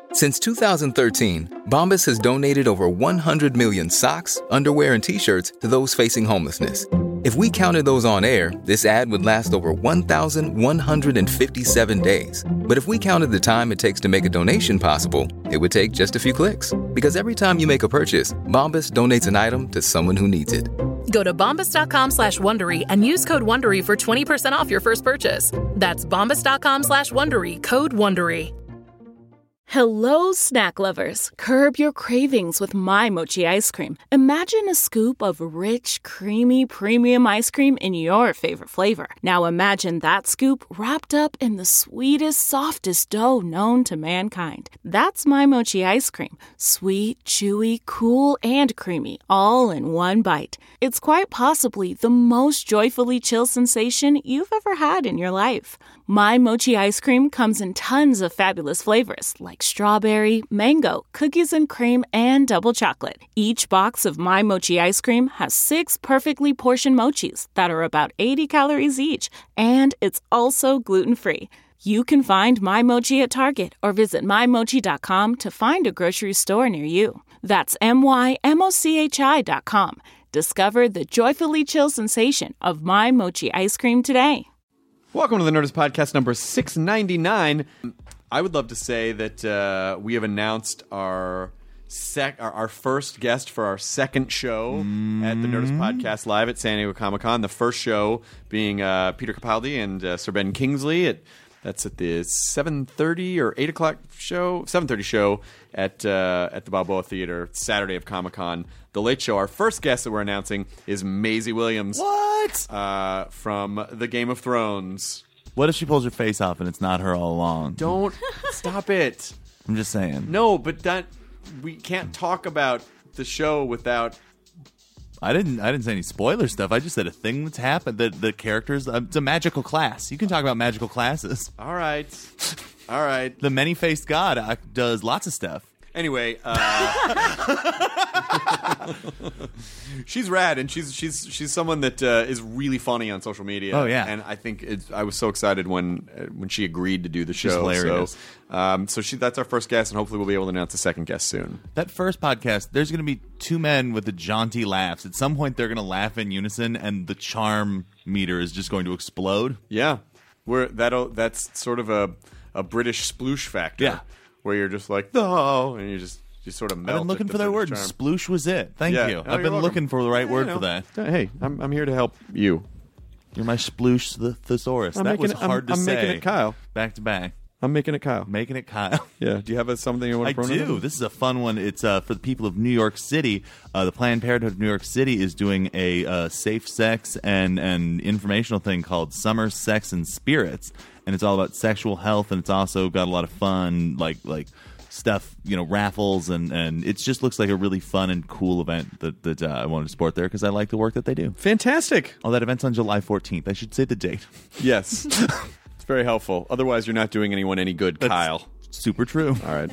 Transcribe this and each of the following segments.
Since 2013, Bombas has donated over 100 million socks, underwear, and T-shirts to those facing homelessness. If we counted those on air, this ad would last over 1,157 days. But if we counted the time it takes to make a donation possible, it would take just a few clicks. Because every time you make a purchase, Bombas donates an item to someone who needs it. Go to bombas.com/Wondery and use code Wondery for 20% off your first purchase. That's bombas.com/Wondery, code Wondery. Hello, snack lovers. Curb your cravings with My Mochi ice cream. Imagine a scoop of rich, creamy, premium ice cream in your favorite flavor. Now imagine that scoop wrapped up in the sweetest, softest dough known to mankind. That's My Mochi ice cream. Sweet, chewy, cool, and creamy, all in one bite. It's quite possibly the most joyfully chill sensation you've ever had in your life. My Mochi ice cream comes in tons of fabulous flavors like strawberry, mango, cookies and cream, and double chocolate. Each box of My Mochi ice cream has 6 perfectly portioned mochis that are about 80 calories each, and it's also gluten-free. You can find My Mochi at Target or visit mymochi.com to find a grocery store near you. That's mymochi.com. Discover the joyfully chill sensation of My Mochi ice cream today. Welcome to the Nerdist Podcast number 699. I would love to say that we have announced our first guest for our second show at the Nerdist Podcast Live at San Diego Comic-Con. The first show being Peter Capaldi and Sir Ben Kingsley. That's at the 7:30 or 8 o'clock show, 7:30 show at the Balboa Theater, Saturday of Comic-Con. The Late Show. Our first guest that we're announcing is Maisie Williams. What? From the Game of Thrones. What if she pulls her face off and it's not her all along? Don't stop it. I'm just saying. No, but we can't talk about the show without. I didn't say any spoiler stuff. I just said a thing that's happened. The characters. It's a magical class. You can talk about magical classes. All right. The many-faced god does lots of stuff. Anyway, she's rad, and she's someone that is really funny on social media. Oh yeah, and I think I was so excited when she agreed to do the show. She's hilarious. So that's our first guest, and hopefully we'll be able to announce a second guest soon. That first podcast, there's going to be 2 men with the jaunty laughs. At some point, they're going to laugh in unison, and the charm meter is just going to explode. Yeah, that's sort of a British sploosh factor. Yeah. Where you're just like, no, and you sort of melt. I've been looking for that word. Charm. Sploosh was it. Thank you. Oh, I've been looking for the right word for that. Hey, I'm here to help you. You're my sploosh thesaurus. That was hard to say. I'm making it Kyle. Back to back. I'm making it Kyle. Making it Kyle. Yeah. Do you have something you want to I do. Them? This is a fun one. It's for the people of New York City. The Planned Parenthood of New York City is doing a safe sex and informational thing called Summer Sex and Spirits. And it's all about sexual health, and it's also got a lot of fun, like stuff, raffles, and it just looks like a really fun and cool event that I wanted to support there because I like the work that they do. Fantastic. Oh, that event's on July 14th. I should say the date. Yes. It's very helpful. Otherwise, you're not doing anyone any good, That's Kyle. Super true. All right.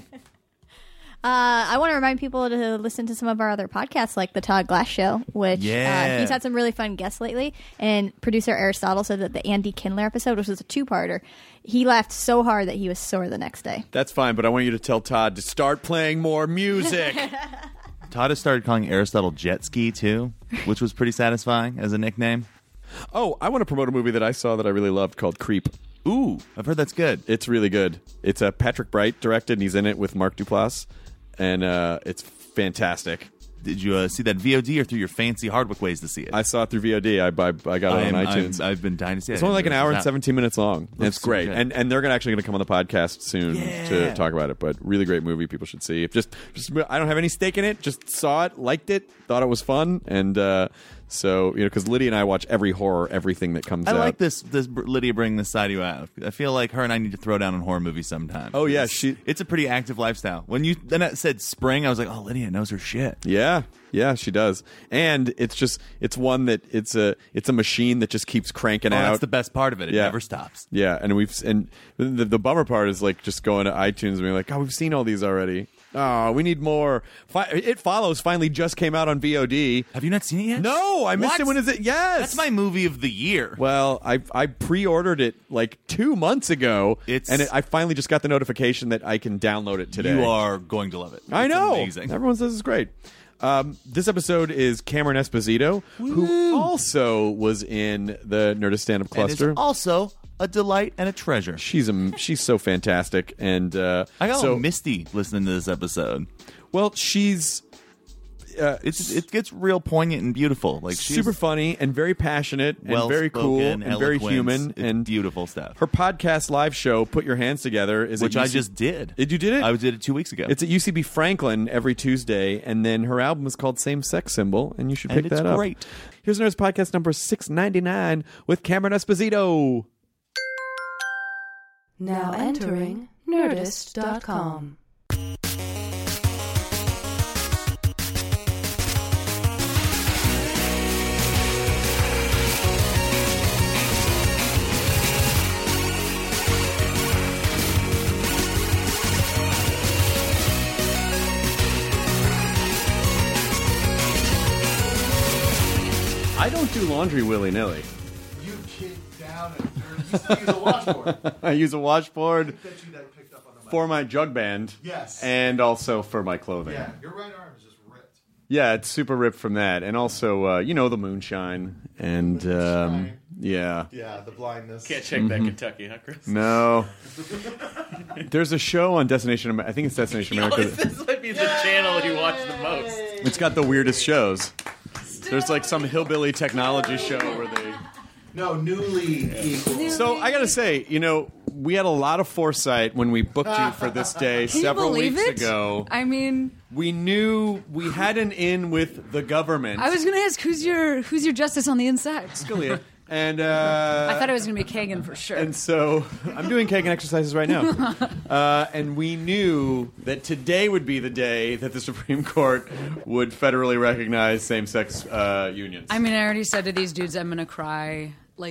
I want to remind people to listen to some of our other podcasts, like The Todd Glass Show, which he's had some really fun guests lately. And producer Aristotle said that the Andy Kindler episode, which was a 2-parter, he laughed so hard that he was sore the next day. That's fine, but I want you to tell Todd to start playing more music. Todd has started calling Aristotle Jet Ski, too, which was pretty satisfying as a nickname. Oh, I want to promote a movie that I saw that I really loved called Creep. Ooh, I've heard that's good. It's really good. It's Patrick Bright directed, and he's in it with Mark Duplass. And it's fantastic. Did you see that VOD or through your fancy Hardwick ways to see it? I saw it through VOD. I got it on iTunes. I've been dying to see it. It's only like an hour and 17 minutes long. And it's great. So and they're actually going to come on the podcast soon to talk about it. But really great movie. People should see. Just I don't have any stake in it. Just saw it, liked it, thought it was fun, and so because Lydia and I watch every horror, everything that comes out. I like this Lydia bringing this side of you out. I feel like her and I need to throw down on horror movies sometime. Oh yeah, it's a pretty active lifestyle. When you then it said spring, I was like, oh, Lydia knows her shit. Yeah, she does. And it's one that it's a machine that just keeps cranking out. That's the best part of it. It never stops. Yeah, and the bummer part is like just going to iTunes and being like, oh, we've seen all these already. Oh, we need more. It Follows finally just came out on VOD. Have you not seen it yet? No, I missed What? it. When is it? Yes. That's my movie of the year. Well, I pre-ordered it like 2 months ago, I finally just got the notification that I can download it today. You are going to love it. I know. Amazing. Everyone says it's great. This episode is Cameron Esposito, who also was in the Nerdist Stand-Up Cluster. And is also a delight and a treasure. She's so fantastic, and I got a little misty listening to this episode. Well, she's it gets real poignant and beautiful. Like she's super funny and very passionate and very cool and very human and beautiful stuff. Her podcast live show, Put Your Hands Together, is which I just did. You did it? I did it 2 weeks ago. It's at UCB Franklin every Tuesday, and then her album is called Same Sex Symbol, and you should pick that up. It's great. Here's Nerdist Podcast number 699 with Cameron Esposito. Now entering Nerdist.com. I don't do laundry willy-nilly. You kick down and you used to use a washboard. I use a washboard for my jug band. Yes. And also for my clothing. Yeah, your right arm is just ripped. Yeah, it's super ripped from that. And also, the moonshine. And, yeah. Yeah, the blindness. Can't shake that Kentucky, huh, Chris? No. There's a show on Destination I think it's Destination America. This might be the channel you watch the most. It's got the weirdest shows. There's like some hillbilly technology show where they... No, newly equal. So I got to say, we had a lot of foresight when we booked you for this day several weeks ago. I mean... We knew we had an in with the government. I was going to ask, who's your justice on the inside? Scalia. And I thought it was going to be Kagan for sure. And so I'm doing Kagan exercises right now. And we knew that today would be the day that the Supreme Court would federally recognize same-sex unions. I mean, I already said to these dudes, I'm going to cry.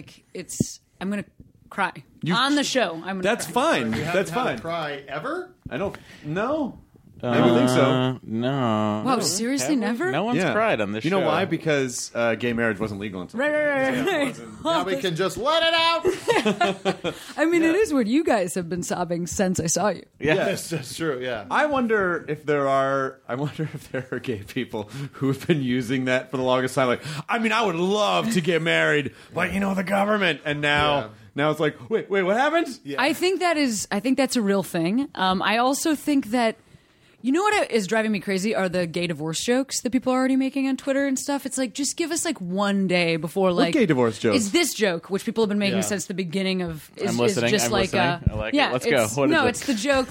I'm going to cry. On the show. That's fine. That's fine. Cry ever? I don't know. I don't think so. No. Wow, seriously, never? No one's cried on this show. You know why? Because gay marriage wasn't legal until Right. Now we can just let it out. I mean, it is weird. You guys have been sobbing since I saw you. Yes, that's true, yeah. I wonder if there are gay people who have been using that for the longest time. Like, I mean, I would love to get married, but the government. And now it's like, wait, what happened? Yeah. I think that's a real thing. I also think that, you know what is driving me crazy are the gay divorce jokes that people are already making on Twitter and stuff. It's like, just give us one day before what gay divorce jokes? Is this joke, which people have been making since the beginning of I'm listening. Just I like it. Let's go. What is it? It's the joke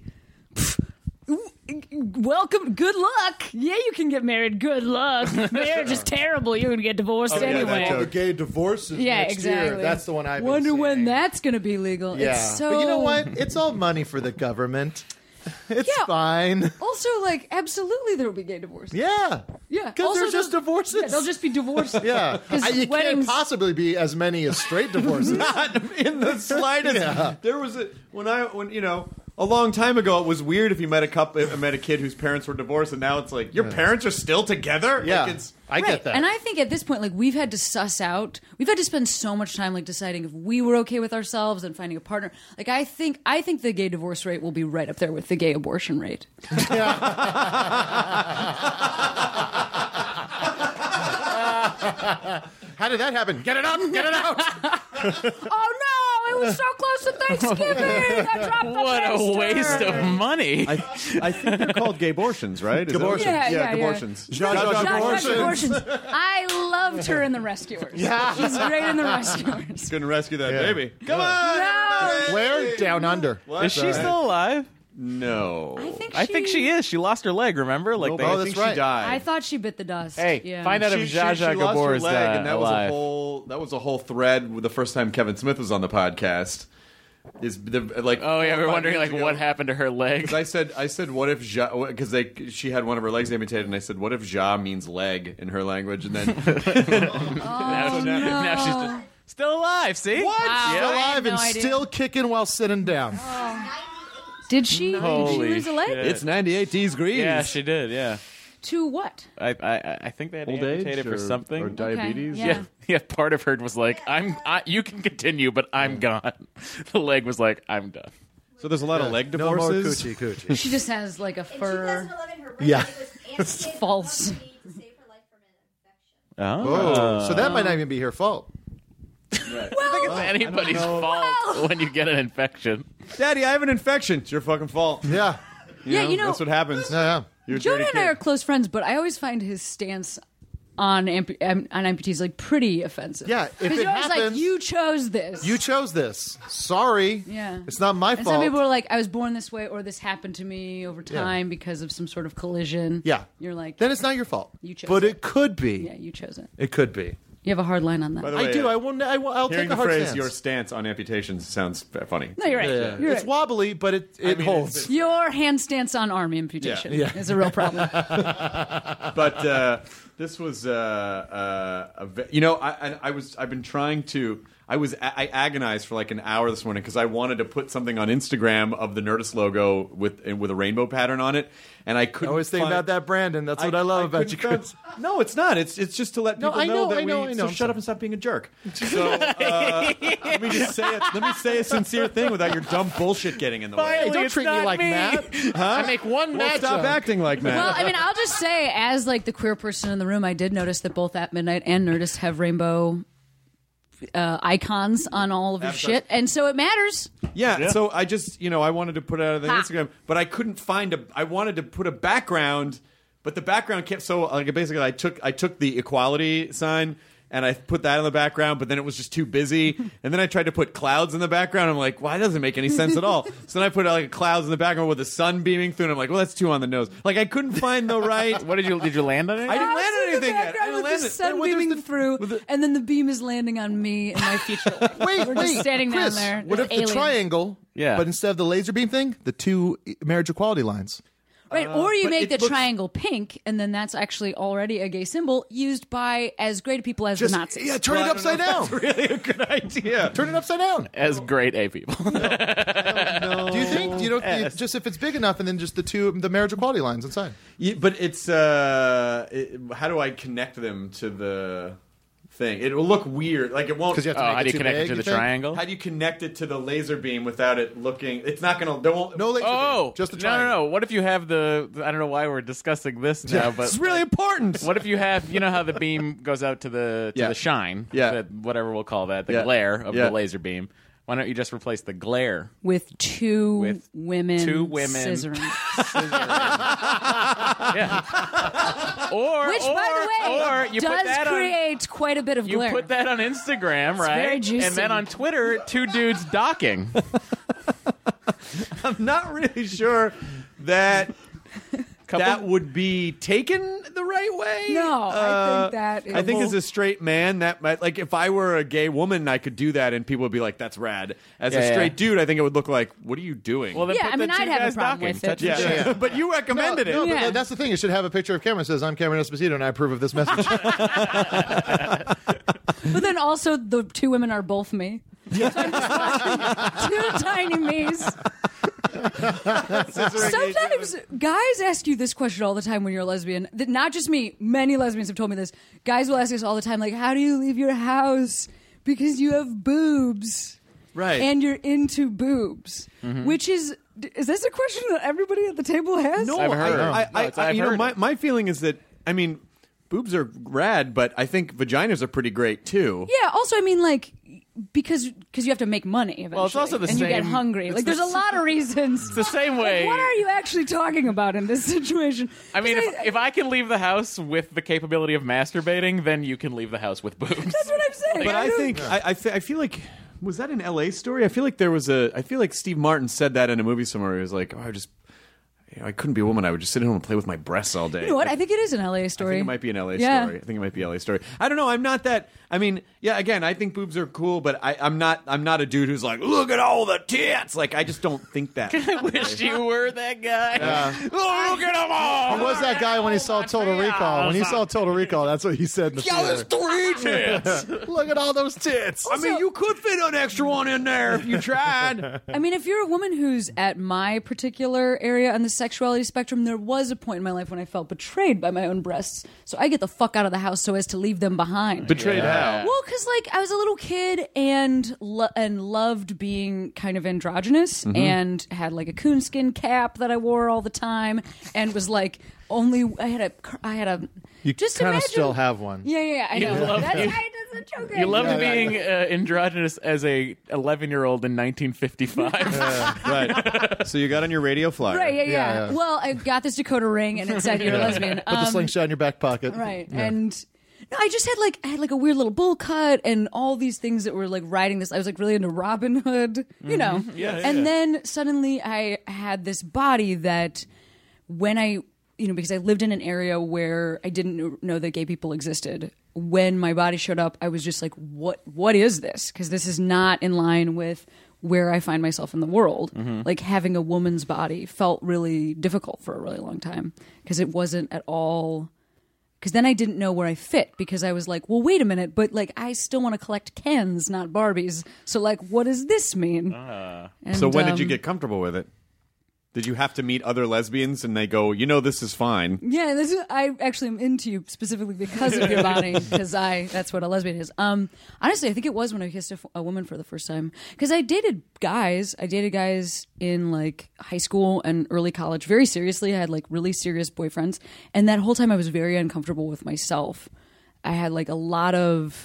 welcome, good luck. Yeah, you can get married. Good luck. Marriage is terrible. You're going to get divorced anyway. The gay divorces next exactly. year. That's the one I've been Wonder seeing. when that's going to be legal. Yeah. It's so... But you know what? It's all money for the government. It's fine. Also, absolutely there will be gay divorces. Yeah. Yeah. Because they're just divorces. Yeah, they'll just be divorced. Yeah. You can't possibly be as many as straight divorces. Not in the slightest. Yeah. There was a long time ago, it was weird if you met a kid whose parents were divorced, and now it's like, your parents are still together? Yeah. I get that. And I think at this point, we've had to we've had to spend so much time deciding if we were okay with ourselves and finding a partner. I think the gay divorce rate will be right up there with the gay abortion rate. How did that happen? Get it out! Get it out! Oh no! It was so close to Thanksgiving. I dropped the What a waste of money! I think they're called gay abortions, right? Abortions. Yeah, abortions. Abortions. I loved her in The Rescuers. Yeah, she's great in The Rescuers. Couldn't rescue that baby. Come on! No. Where? Down under. What? Is she still alive? No. I think she is. She lost her leg, remember? I that's think right. she died. I thought she bit the dust. Hey, find out if Zsa Zsa she lost Gabor her is leg, and that alive. was a whole thread with the first time Kevin Smith was on the podcast. We were wondering what happened to her leg. I said, what if Zsa, because she had one of her legs amputated, and I said, what if Zsa means leg in her language, and then now she's just still alive. See What? Wow. Still I had alive no and idea. still kicking while sitting down. Did she? Did she Holy lose a leg? shit. It's 98 degrees. Yeah, she did. Yeah. To what? I think they had to Old age amputate it for or- something. or diabetes. yeah. Yeah. Part of her was like, you can continue, but I'm gone. The leg was like, I'm done. So there's a lot of leg No more divorces. coochie. She just has like a fur. Yeah. False. Oh, so that might not even be her fault. I think it's anybody's fault when you get an infection. Daddy, I have an infection. It's your fucking fault. Yeah. Yeah, you know, that's what happens. Yeah. You're a Jonah dirty and I kid. are close friends, but I always find his stance on amputees like pretty offensive. Yeah, if because it you're always like, happens- you chose this. You chose this. Sorry. Yeah. It's not my and fault. some people are like, I was born this way, or this happened to me over time because of some sort of collision. Yeah. You're like, Then it's not your fault. You chose but it. it could be. yeah, you chose it. It could be. You have a hard line on that. By the way, I do. I'll hearing take the a hard phrase stance. "your stance on amputations" sounds funny. No, you're right. Yeah. You're It's right. wobbly, but it holds. Your hand stance on arm amputation Yeah. is a real problem. But this was I've been trying to. I agonized for like an hour this morning because I wanted to put something on Instagram of the Nerdist logo with a rainbow pattern on it, and I couldn't. I always think find- about that, Brandon. That's what I love about you, couldn't Chris. find- No, it's not. It's just to let No, people I know, that I know, I know. So shut up and stop being a jerk. So let me just say it. Let me say a sincere thing without your dumb bullshit getting in the way. Hey, don't treat me like Matt. I make one Well, Matt stop joke. acting like Matt. Well, I mean, I'll just say, as like the queer person in the room, I did notice that both At Midnight and Nerdist have rainbow icons on all of your shit, and so it matters. Yeah, so I just, I wanted to put it out on the Ha. Instagram, but I couldn't find I wanted to put a background, but the background kept basically I took the equality sign and I put that in the background, but then it was just too busy. And then I tried to put clouds in the background. I'm like, well, that doesn't make any sense at all. So then I put like clouds in the background with the sun beaming through, and I'm like, well, that's too on the nose. Like I couldn't find the right. What did you land on it? I didn't land on anything yet. I didn't With land the it. sun What was beaming the- through, with the- and then the beam is landing on me and my future life. We're just standing Chris, down there. What if as aliens. the triangle, Yeah. but instead of the laser beam thing, the two marriage equality lines? Right, or you but make it the looks- triangle pink, and then that's actually already a gay symbol used by as great people as the Nazis. Yeah, turn it upside down. Really a good idea. Turn it upside down. As great A people. Do you think? Just if it's big enough, and then just the marriage equality lines inside. Yeah, but it's how do I connect them to the thing? It will look weird. Like it won't. Because you have to make How it do you too connect big, it to you the think? triangle? How do you connect it to the laser beam without it looking? It's not gonna. There won't. No laser Oh, beam, just the no, triangle. no. What if you have the? I don't know why we're discussing this now, but It's really important. what if you have? You know how the beam goes out to the Yeah. the shine? Yeah. Whatever we'll call that, the Yeah. glare of Yeah. the laser beam. Why don't you just replace the glare? With two women scissoring. Yeah. Or Which, by the way, or you put does that on. create quite a bit of You glare. put that on Instagram, right? very juicy. And then on Twitter, two dudes docking. I'm not really sure that that would be taken the right way. No, I think that is- I think as a straight man, that might, like if I were a gay woman, I could do that, and people would be like, "That's rad." As a Yeah, straight yeah. dude, I think it would look like, "What are you doing?" Well, then Yeah, put I mean, the two I'd have a guys problem docking. with it. Touch yeah, each other. but you recommended it. No, Yeah. but that's the thing. It should have a picture of Cameron that says, "I'm Cameron Esposito, and I approve of this message." But then also the two women are both me. So I'm just watching two tiny me's. Sometimes guys ask you this question all the time when you're a lesbian. Not just me. Many lesbians have told me this. Guys will ask us all the time, like, how do you leave your house? Because you have boobs. Right. And you're into boobs. Which is this a question that everybody at the table has? No, I've heard. I've heard it. my feeling is that, I mean, boobs are rad, but I think vaginas are pretty great too. Yeah, also, I mean, like, because you have to make money eventually. Well, it's also the and you get same- hungry. it's Like, there's a lot of reasons. It's the same way. What are you actually talking about in this situation? I mean, 'Cause if I can leave the house with the capability of masturbating, then you can leave the house with boobs. that's what I'm saying. But I don't- think I feel like, was that an LA story? I feel like Steve Martin said that in a movie somewhere. He was like, "Oh, I couldn't be a woman. I would just sit at home and play with my breasts all day. You know what? I think it is an LA story. I think it might be an LA Yeah. story. I think it might be a LA story. I don't know. I'm not that. I mean, yeah. Again, I think boobs are cool, but I'm not a dude who's like, look at all the tits. Like, I just don't think that. I wish you were that guy. Oh, look at them all. Who was that guy when he saw Total Recall? When he saw Total Recall, that's what he said in the theater. 3 tits. Look at all those tits. I mean, you could fit an extra one in there if you tried. I mean, if you're a woman who's at my particular area on the sexuality spectrum, there was a point in my life when I felt betrayed by my own breasts. So I get the fuck out of the house so as to leave them behind. Betrayed how? Well, because I was a little kid and loved being kind of androgynous and had a coonskin cap that I wore all the time and was I had a. You just kind of imagine- still have one. Yeah, I know. love- That's you- why it doesn't show good. You loved being androgynous as a 11-year-old in 1955. Right. So you got on your radio flyer. Right, Yeah. Well, I got this Dakota ring and it said you're a lesbian. Put the slingshot in your back pocket. Right. Yeah. And no, I just had a weird little bowl cut and all these things that were riding this. I was really into Robin Hood, you know. Yeah, and then suddenly I had this body that when I, because I lived in an area where I didn't know that gay people existed. When my body showed up, I was just like, what is this? Because this is not in line with where I find myself in the world. Having a woman's body felt really difficult for a really long time because it wasn't at all. Because then I didn't know where I fit because I was like, well, wait a minute, but I still want to collect Kens, not Barbies. So what does this mean? And, So when did you get comfortable with it? Did you have to meet other lesbians and they go, this is fine? Yeah, I actually am into you specifically because of your body, because that's what a lesbian is. Honestly, I think it was when I kissed a woman for the first time. Because I dated guys. In high school and early college very seriously. I had really serious boyfriends. And that whole time I was very uncomfortable with myself. I had a lot of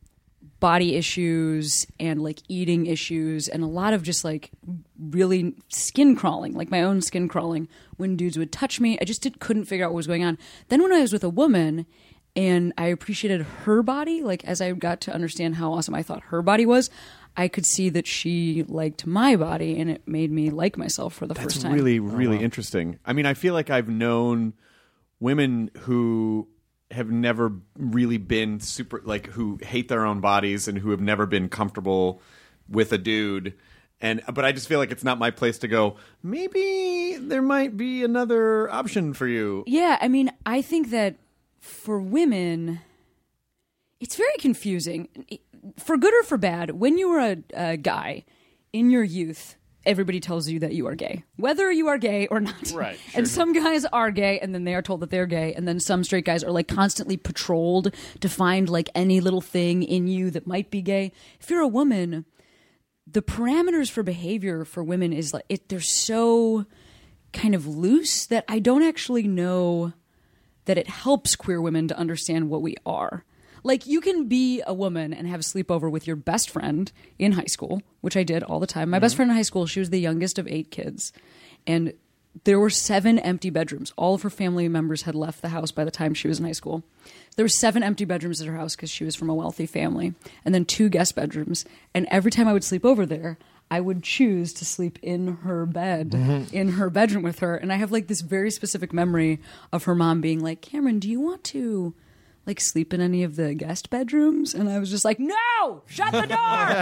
body issues and eating issues and a lot of just really skin crawling, my own skin crawling when dudes would touch me. I just couldn't figure out what was going on. Then when I was with a woman and I appreciated her body, as I got to understand how awesome I thought her body was, I could see that she liked my body and it made me like myself for the first time. That's really, really interesting. I mean, I feel like I've known women who have never really been super, who hate their own bodies and who have never been comfortable with a dude. But I just feel like it's not my place to go, maybe there might be another option for you. Yeah, I mean, I think that for women, it's very confusing. For good or for bad, when you were a guy in your youth, everybody tells you that you are gay, whether you are gay or not. Right. And some guys are gay, and then they are told that they're gay, and then some straight guys are constantly patrolled to find any little thing in you that might be gay. If you're a woman, the parameters for behavior for women is they're so kind of loose that I don't actually know that it helps queer women to understand what we are. You can be a woman and have a sleepover with your best friend in high school, which I did all the time. My best friend in high school, she was the youngest of 8 kids. And there were 7 empty bedrooms. All of her family members had left the house by the time she was in high school. There were 7 empty bedrooms at her house because she was from a wealthy family. And then 2 guest bedrooms. And every time I would sleep over there, I would choose to sleep in her bed, in her bedroom with her. And I have this very specific memory of her mom being like, Cameron, do you want to sleep in any of the guest bedrooms? And I was just like, no, shut the door.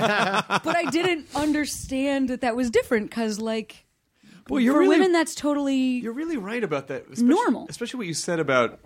But I didn't understand that was different because Well, for women, that's totally You're really right about that. normal. Especially what you said about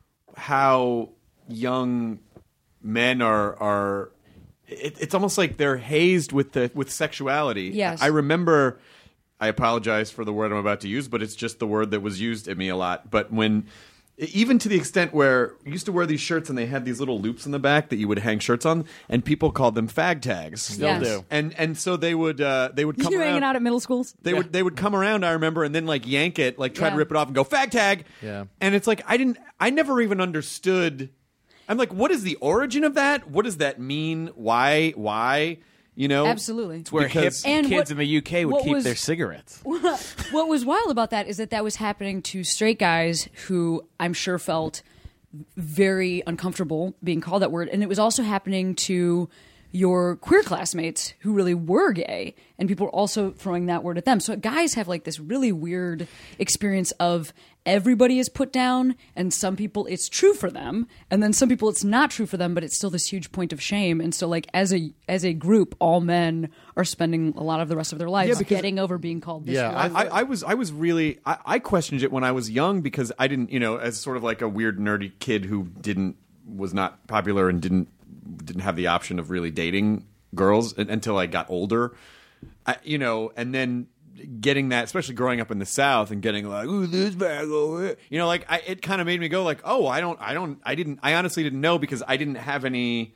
how young men are it's almost like they're hazed with sexuality. Yes. I remember, I apologize for the word I'm about to use, but it's just the word that was used at me a lot. But even to the extent where you used to wear these shirts and they had these little loops in the back that you would hang shirts on, and people called them fag tags. Still do. And so they would come you around. hanging out at middle schools? They would come around, I remember, and then yank it, try to Yeah. rip it off and go fag tag. Yeah. And it's I never even understood. I'm like, what is the origin of that? What does that mean? Why? Absolutely. It's where Because- hip And kids what- in the UK would what keep was- their cigarettes. What was wild about that is that was happening to straight guys who I'm sure felt very uncomfortable being called that word. And it was also happening to your queer classmates who really were gay, and people were also throwing that word at them. So guys have like this really weird experience of everybody is put down, and some people it's true for them, and then some people it's not true for them, but it's still this huge point of shame. And so like as a group, all men are spending a lot of the rest of their lives getting over being called this. I was really I questioned it when I was young because I didn't, as sort of like a weird nerdy kid who was not popular and didn't have the option of really dating girls until I got older, and then getting that, especially growing up in the South and getting like, ooh, this bag over here, it kind of made me go like, oh, I honestly didn't know because I didn't have any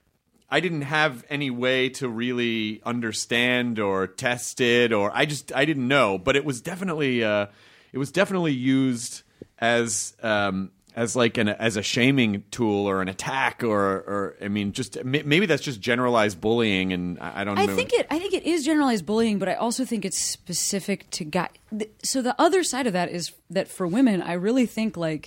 way to really understand or test it, or I didn't know, but it was definitely used as a shaming tool or an attack or I mean, just maybe that's just generalized bullying, and I don't know. I think it is generalized bullying, but I also think it's specific to guys. So the other side of that is that for women, I really think like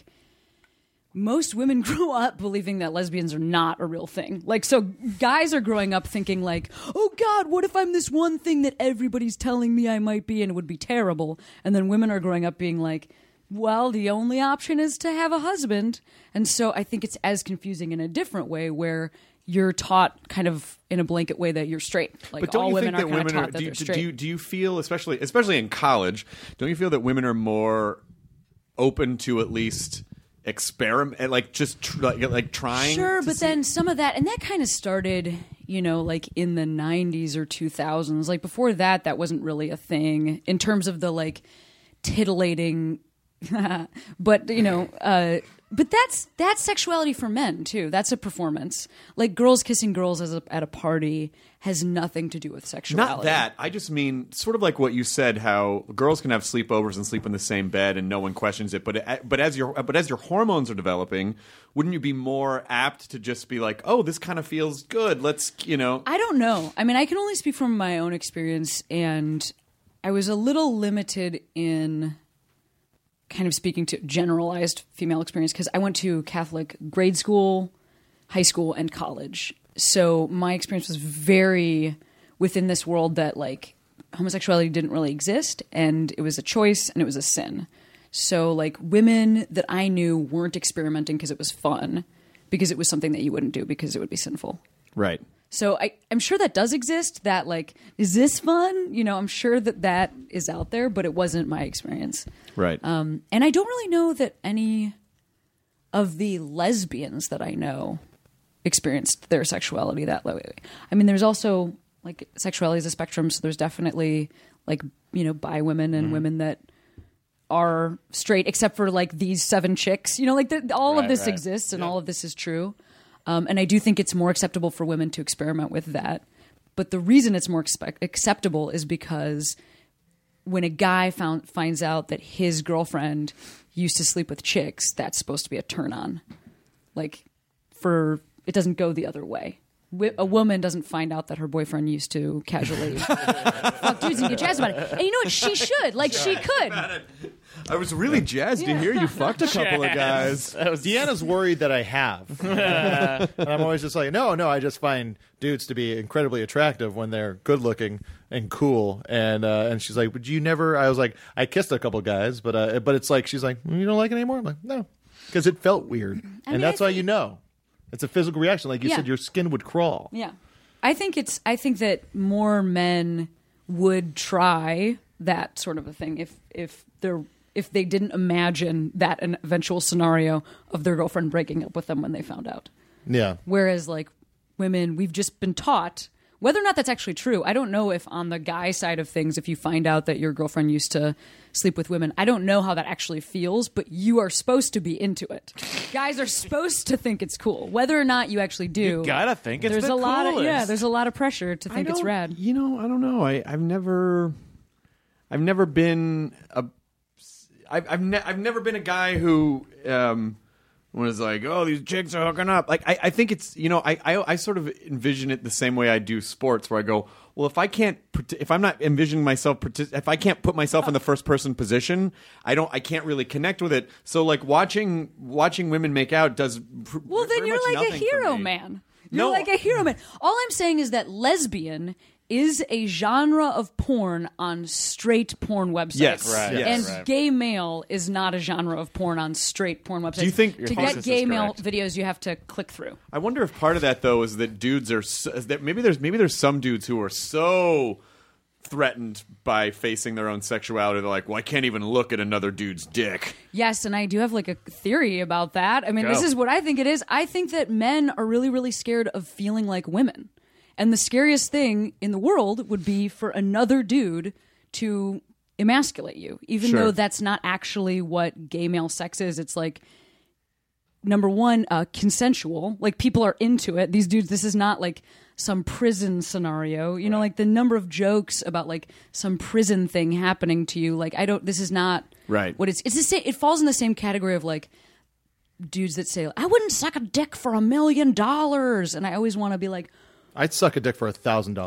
most women grow up believing that lesbians are not a real thing. Like, so guys are growing up thinking like, oh God, what if I'm this one thing that everybody's telling me I might be and it would be terrible? And then women are growing up being like, well, the only option is to have a husband. And so I think it's as confusing in a different way where you're taught kind of in a blanket way that you're straight. Like, but don't all you women think are that kind of women taught that they're straight. Do you feel, especially in college, don't you feel that women are more open to at least experiment, like just trying? Sure, but then some of that, and that kind of started, like in the 90s or 2000s. Like before that wasn't really a thing in terms of the like titillating. But but that's sexuality for men too. That's a performance. Like girls kissing girls at a party has nothing to do with sexuality. Not that. I just mean sort of like what you said, how girls can have sleepovers and sleep in the same bed and no one questions it. But as your hormones are developing, wouldn't you be more apt to just be like, oh, this kind of feels good. Let's I don't know. I mean, I can only speak from my own experience, and I was a little limited in kind of speaking to generalized female experience because I went to Catholic grade school, high school, and college. So my experience was very within this world that like homosexuality didn't really exist, and it was a choice and it was a sin. So like women that I knew weren't experimenting because it was fun, because it was something that you wouldn't do because it would be sinful. Right. So I'm sure that does exist, that like, is this fun? I'm sure that is out there, but it wasn't my experience. Right. And I don't really know that any of the lesbians that I know experienced their sexuality that way. I mean, there's also like sexuality is a spectrum. So there's definitely like, bi women and women that are straight, except for like these 7 chicks, like all of this exists and all of this is true. And I do think it's more acceptable for women to experiment with that. But the reason it's more acceptable is because when a guy finds out that his girlfriend used to sleep with chicks, that's supposed to be a turn on. Like, it doesn't go the other way. A woman doesn't find out that her boyfriend used to casually fuck dudes and get jazzed about it. And you know what? She should. Like, she could. I was really jazzed to hear you fucked a couple of guys. Deanna's worried that I have. And I'm always just like, no, I just find dudes to be incredibly attractive when they're good looking and cool. And she's like, would you never? I was like, I kissed a couple guys, but it's like, she's like, you don't like it anymore? I'm like, no, because it felt weird. And that's how you know. It's a physical reaction. Like you said, your skin would crawl. Yeah. I think that more men would try that sort of a thing if they didn't imagine that an eventual scenario of their girlfriend breaking up with them when they found out. Yeah. Whereas like women, we've just been taught, whether or not that's actually true. I don't know if on the guy side of things, if you find out that your girlfriend used to sleep with women, I don't know how that actually feels, but you are supposed to be into it. Guys are supposed to think it's cool. Whether or not you actually do. You gotta think it's the coolest. There's a lot of pressure to think it's rad. I don't know. I've never been I've never been a guy who was like, oh, these chicks are hooking up. Like, I think it's, I sort of envision it the same way I do sports, where I go, well, if I'm not envisioning myself, if I can't put myself in the first person position, I can't really connect with it. So like watching women make out does well, then you're like a hero man. You're like a hero man. All I'm saying is that lesbian is a genre of porn on straight porn websites. Yes. Right. And gay male is not a genre of porn on straight porn websites. Do you think to get gay male videos you have to click through? I wonder if part of that though is that dudes are that maybe there's some dudes who are so threatened by facing their own sexuality. They're like, well, I can't even look at another dude's dick. Yes, and I do have like a theory about that. I mean, this is what I think it is. I think that men are really, really scared of feeling like women. And the scariest thing in the world would be for another dude to emasculate you, even though that's not actually what gay male sex is. It's like, number one, consensual. Like, people are into it. These dudes, this is not like some prison scenario. You know, like the number of jokes about like some prison thing happening to you. Like, this is not what it's the same. It falls in the same category of like dudes that say, I wouldn't suck a dick for $1 million. And I always want to be like, I'd suck a dick for $1,000.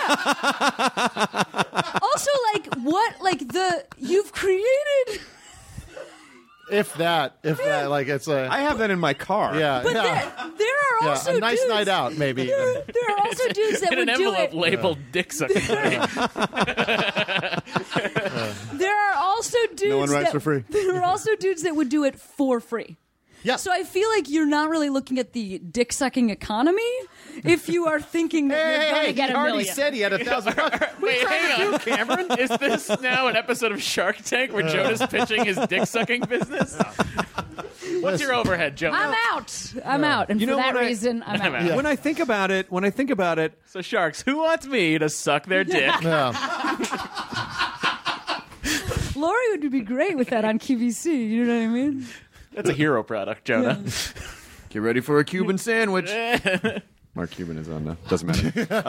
Also, like, what? Like, you've created. If that, like, it's a. I have that in my car. Yeah, but there are also a nice dudes, night out, maybe. There are also dudes that in would an do envelope it. labeled dick sucking. There are also dudes. No one writes for free. There are also dudes that would do it for free. Yeah. So I feel like you're not really looking at the dick sucking economy if you are thinking that you're going to get he $1 already million. said he had $1,000. Wait, hang on, Cameron. Is this now an episode of Shark Tank where Jonah's pitching his dick sucking business? What's your overhead, Jonah? I'm out. And for that reason, I'm out. Yeah. When I think about it, So sharks, who wants me to suck their dick? Lori would be great with that on QVC. You know what I mean? That's a hero product, Jonah. get ready for a Cuban sandwich. Mark Cuban is on now. Doesn't matter.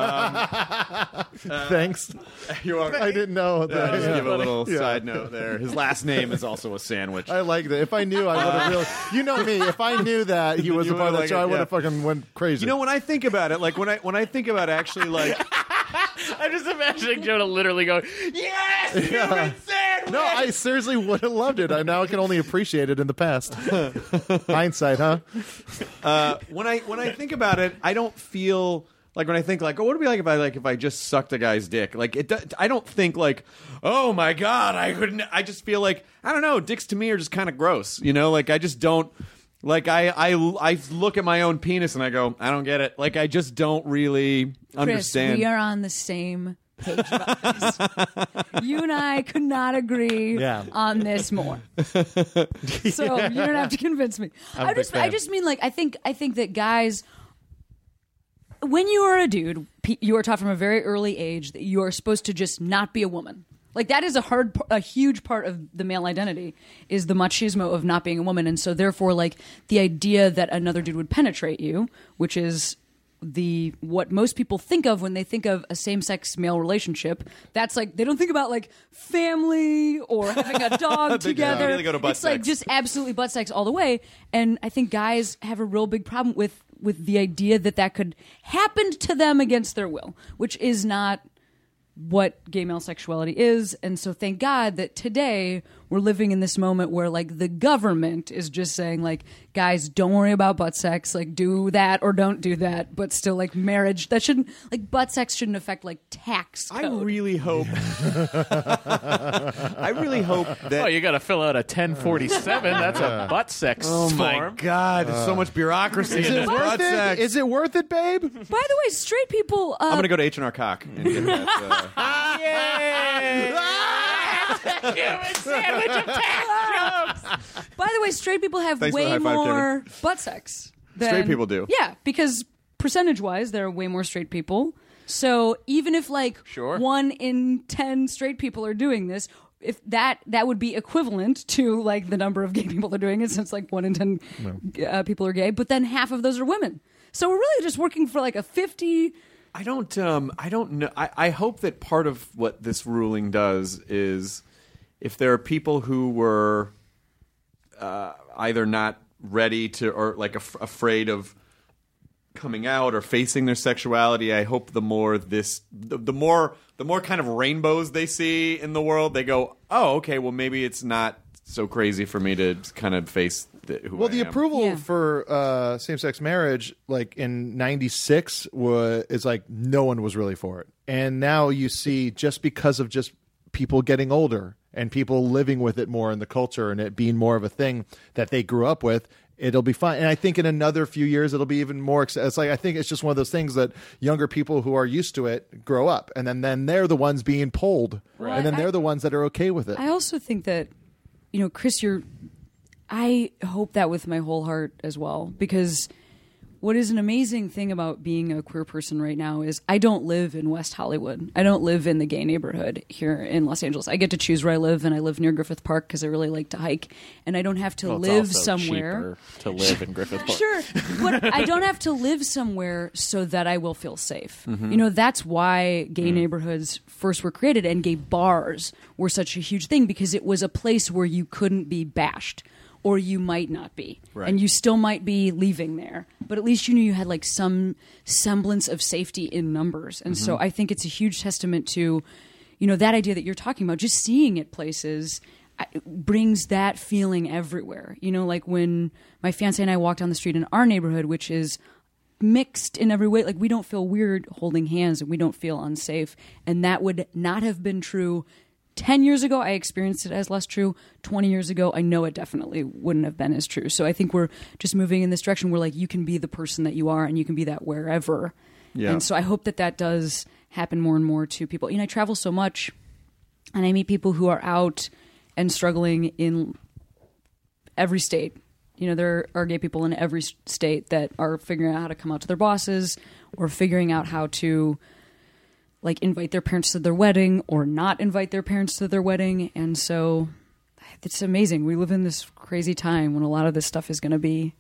Thanks. You're welcome. I didn't know that. Just give a little side note there. His last name is also a sandwich. I like that. If I knew, I would have really. You know me. If I knew that he was a part of that show, I would have fucking went crazy. You know, when I think about it, like when I think about actually, like I'm just imagining Jonah literally going, "Yes, Cuban sandwich." No, I seriously would have loved it. I now can only appreciate it in the past. Hindsight, huh? When I think about it, I don't feel like when I think like, oh, what would it be like if I just sucked a guy's dick? Like I don't think like, oh my god, I couldn't. I just feel like I don't know. Dicks to me are just kind of gross, you know. Like I just don't. Like I look at my own penis and I go, I don't get it. Like I just don't really understand. Chris, we are on the same page about this. You and I could not agree on this more. So you don't have to convince me. I just mean like I think that guys, when you are a dude, you are taught from a very early age that you are supposed to just not be a woman. Like that is a huge part of the male identity is the machismo of not being a woman, and so therefore, like the idea that another dude would penetrate you, which is what most people think of when they think of a same-sex male relationship. That's like they don't think about like family or having a dog together. They go to butt it's sex. like just absolutely butt sex all the way. And I think guys have a real big problem with the idea that could happen to them against their will, which is not what gay male sexuality is. And so thank God that today we're living in this moment where like the government is just saying like, guys, don't worry about butt sex, like do that or don't do that, but still like marriage, that shouldn't, like butt sex shouldn't affect like tax code. I really hope that Oh, you got to fill out a 1047. That's a butt sex form. my god, there's so much bureaucracy in this butt sex. Is it worth it, babe? By the way, straight people I'm gonna go to H&R Cock and get that. Cuban sandwich of tax jokes. by the way, straight people have Thanks for the way high five, more butt sex than Straight people do. Yeah, because percentage-wise, there are way more straight people. So even if like 1 in 10 straight people are doing this, if that would be equivalent to like the number of gay people that are doing it, since like 1 in 10 people are gay, but then half of those are women. So we're really just working for like a 50. I don't know. I hope that part of what this ruling does is if there are people who were either not ready to or like afraid of coming out or facing their sexuality, I hope the more kind of rainbows they see in the world, they go, oh, okay, well maybe it's not so crazy for me to kind of face who Well, I the am. approval for same-sex marriage, like in '96, is like no one was really for it, and now you see just because of just people getting older and people living with it more in the culture and it being more of a thing that they grew up with, it'll be fine. And I think in another few years it'll be even more. It's like I think it's just one of those things that younger people who are used to it grow up, and then they're the ones being pulled, Right. and then they're the ones that are okay with it. I also think that, Chris, I hope that with my whole heart as well, because what is an amazing thing about being a queer person right now is I don't live in West Hollywood. I don't live in the gay neighborhood here in Los Angeles. I get to choose where I live, and I live near Griffith Park because I really like to hike, and I don't have to live it's also somewhere cheaper to live in Griffith Park. Sure, but I don't have to live somewhere so that I will feel safe. Mm-hmm. That's why gay neighborhoods first were created, and gay bars were such a huge thing, because it was a place where you couldn't be bashed. Or you might not be. Right. And you still might be leaving there. But at least you knew you had like some semblance of safety in numbers. And so I think it's a huge testament to, that idea that you're talking about. Just seeing it places brings that feeling everywhere. Like when my fiance and I walk down the street in our neighborhood, which is mixed in every way. Like we don't feel weird holding hands and we don't feel unsafe. And that would not have been true 10 years ago. I experienced it as less true. 20 years ago, I know it definitely wouldn't have been as true. So I think we're just moving in this direction where like you can be the person that you are and you can be that wherever. Yeah. And so I hope that does happen more and more to people. I travel so much and I meet people who are out and struggling in every state. There are gay people in every state that are figuring out how to come out to their bosses or figuring out how to like invite their parents to their wedding or not invite their parents to their wedding. And so it's amazing. We live in this crazy time when a lot of this stuff is going to be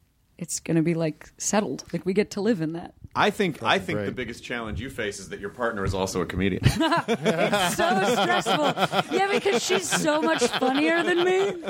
like settled. Like we get to live in that. I think great. the biggest challenge you face is that your partner is also a comedian. It's so stressful. Yeah, because she's so much funnier than me.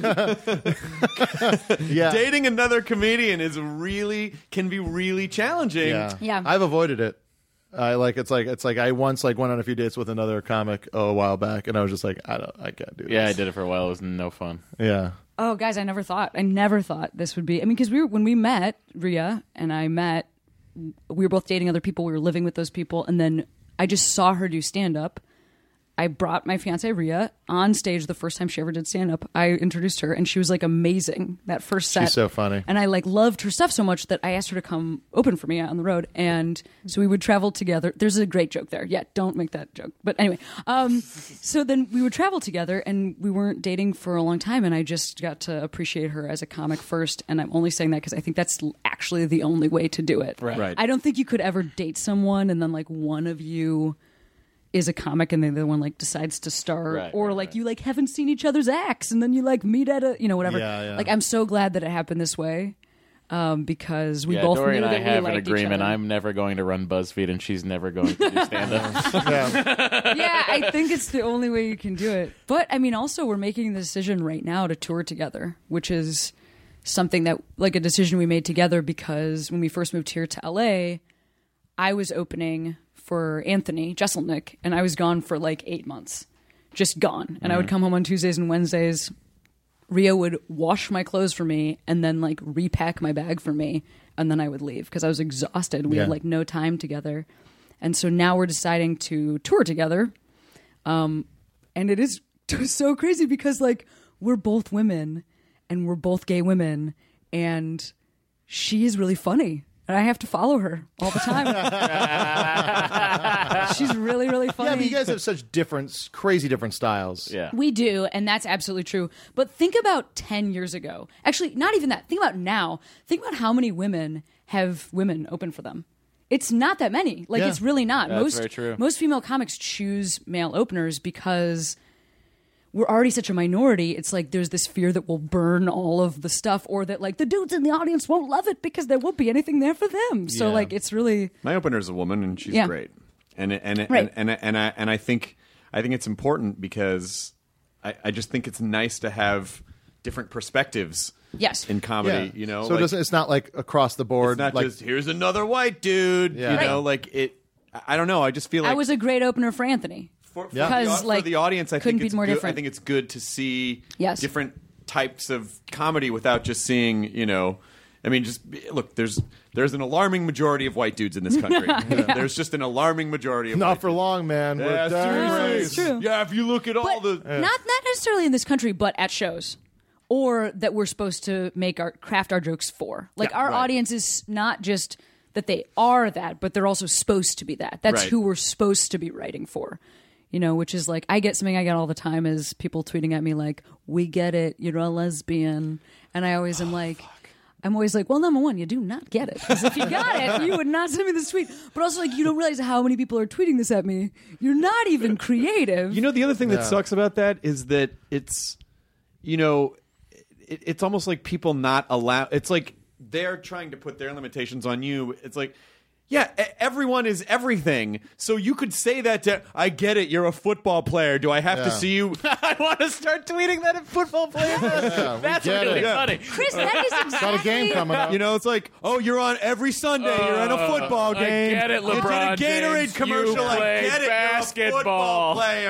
Yeah. Dating another comedian can be really challenging. Yeah. I've avoided it. It's like I once went on a few dates with another comic a while back, and I was just like, I can't do this. Yeah, I did it for a while. It was no fun. Yeah. Oh, guys, I never thought this would be. Because when we met, Rhea and I met, we were both dating other people. We were living with those people, and then I just saw her do stand up. I brought my fiance Rhea on stage the first time she ever did stand up. I introduced her, and she was like amazing that first set. She's so funny, and I like loved her stuff so much that I asked her to come open for me out on the road. And so we would travel together. There's a great joke there. Yeah, don't make that joke. But anyway, so then we would travel together, and we weren't dating for a long time. And I just got to appreciate her as a comic first. And I'm only saying that because I think that's actually the only way to do it. Right. I don't think you could ever date someone and then like one of you is a comic and the other one like decides to star, or like you like haven't seen each other's acts and then you like meet at a whatever. Yeah. Like I'm so glad that it happened this way, because we both Dory knew and I that we have liked an agreement. each other. I'm never going to run BuzzFeed, and she's never going to do stand up. Yeah, I think it's the only way you can do it. But I mean, also we're making the decision right now to tour together, which is something that like a decision we made together because when we first moved here to LA, I was opening for Anthony Jeselnik, and I was gone for like 8 months, just gone. And I would come home on Tuesdays and Wednesdays. Rhea would wash my clothes for me and then like repack my bag for me, and then I would leave because I was exhausted. We had like no time together. And so now we're deciding to tour together. And it is so crazy because like we're both women and we're both gay women, and she is really funny. And I have to follow her all the time. She's really, really funny. Yeah, but you guys have such crazy different styles. Yeah. We do, and that's absolutely true. But think about 10 years ago. Actually, not even that. Think about now. Think about how many women have women open for them. It's not that many. Like, it's really not. That's very true. Most female comics choose male openers because we're already such a minority. It's like there's this fear that we'll burn all of the stuff, or that like the dudes in the audience won't love it because there won't be anything there for them. So like it's really, my opener is a woman, and she's great. And I think it's important because I just think it's nice to have different perspectives. Yes. In comedy, you know, so like, it's not like across the board. It's not like, just here's another white dude. Yeah. You know, like it. I don't know. I just feel like I was a great opener for Anthony. For Because, for the audience, I couldn't think it's be more good. different. I think it's good to see Yes. different types of comedy without just seeing, I mean, just look. There's an alarming majority of white dudes in this country. There's just an alarming majority of Not for long, man. We're Yeah, dying. seriously. It's true. Yeah, if you look at all the Not necessarily in this country, but at shows, or that we're supposed to craft our jokes for. Like our audience is not just that they are that, but they're also supposed to be that. That's Right. who we're supposed to be writing for. Which is like I get all the time is people tweeting at me like, "We get it, you're a lesbian," and I always am like. I'm always like, well, number one, you do not get it. Because if you got it, you would not send me this tweet. But also, like, you don't realize how many people are tweeting this at me. You're not even creative. the other thing that sucks about that is that it's, it's almost like people not allow. It's like they're trying to put their limitations on you. It's like, yeah, everyone is everything. So you could say that to, I get it, you're a football player. Do I have to see you? I want to start tweeting that at football players. That's get really it. funny. Chris, that is exactly... Got a game coming up. It's like, oh, you're on every Sunday. You're in a football game. I get it, LeBron You did a Gatorade James. commercial. You I play get it. basketball. You're a football player.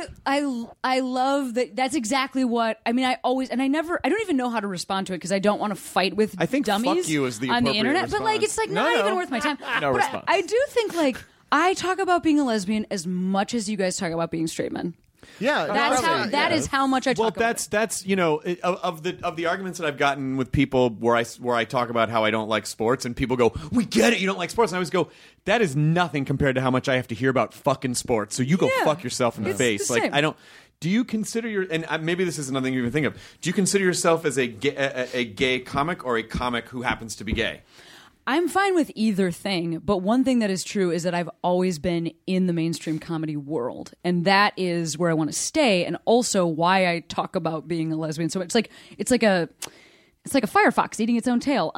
I love that. That's exactly what I mean. I always and I don't even know how to respond to it because I don't want to fight with I think dummies fuck you is the on the appropriate internet. But like, response. it's like not even worth my time. No but response. I do think like I talk about being a lesbian as much as you guys talk about being straight men. Yeah, That is how much I talk about it. that's of the arguments that I've gotten with people where I talk about how I don't like sports and people go, we get it, you don't like sports, and I always go, that is nothing compared to how much I have to hear about fucking sports. So you go fuck yourself in the It's face. the Like same. I don't. Do you consider and maybe this is another thing you even think of? Do you consider yourself as a gay comic or a comic who happens to be gay? I'm fine with either thing, but one thing that is true is that I've always been in the mainstream comedy world, and that is where I want to stay, and also why I talk about being a lesbian. So it's like a firefox eating its own tail,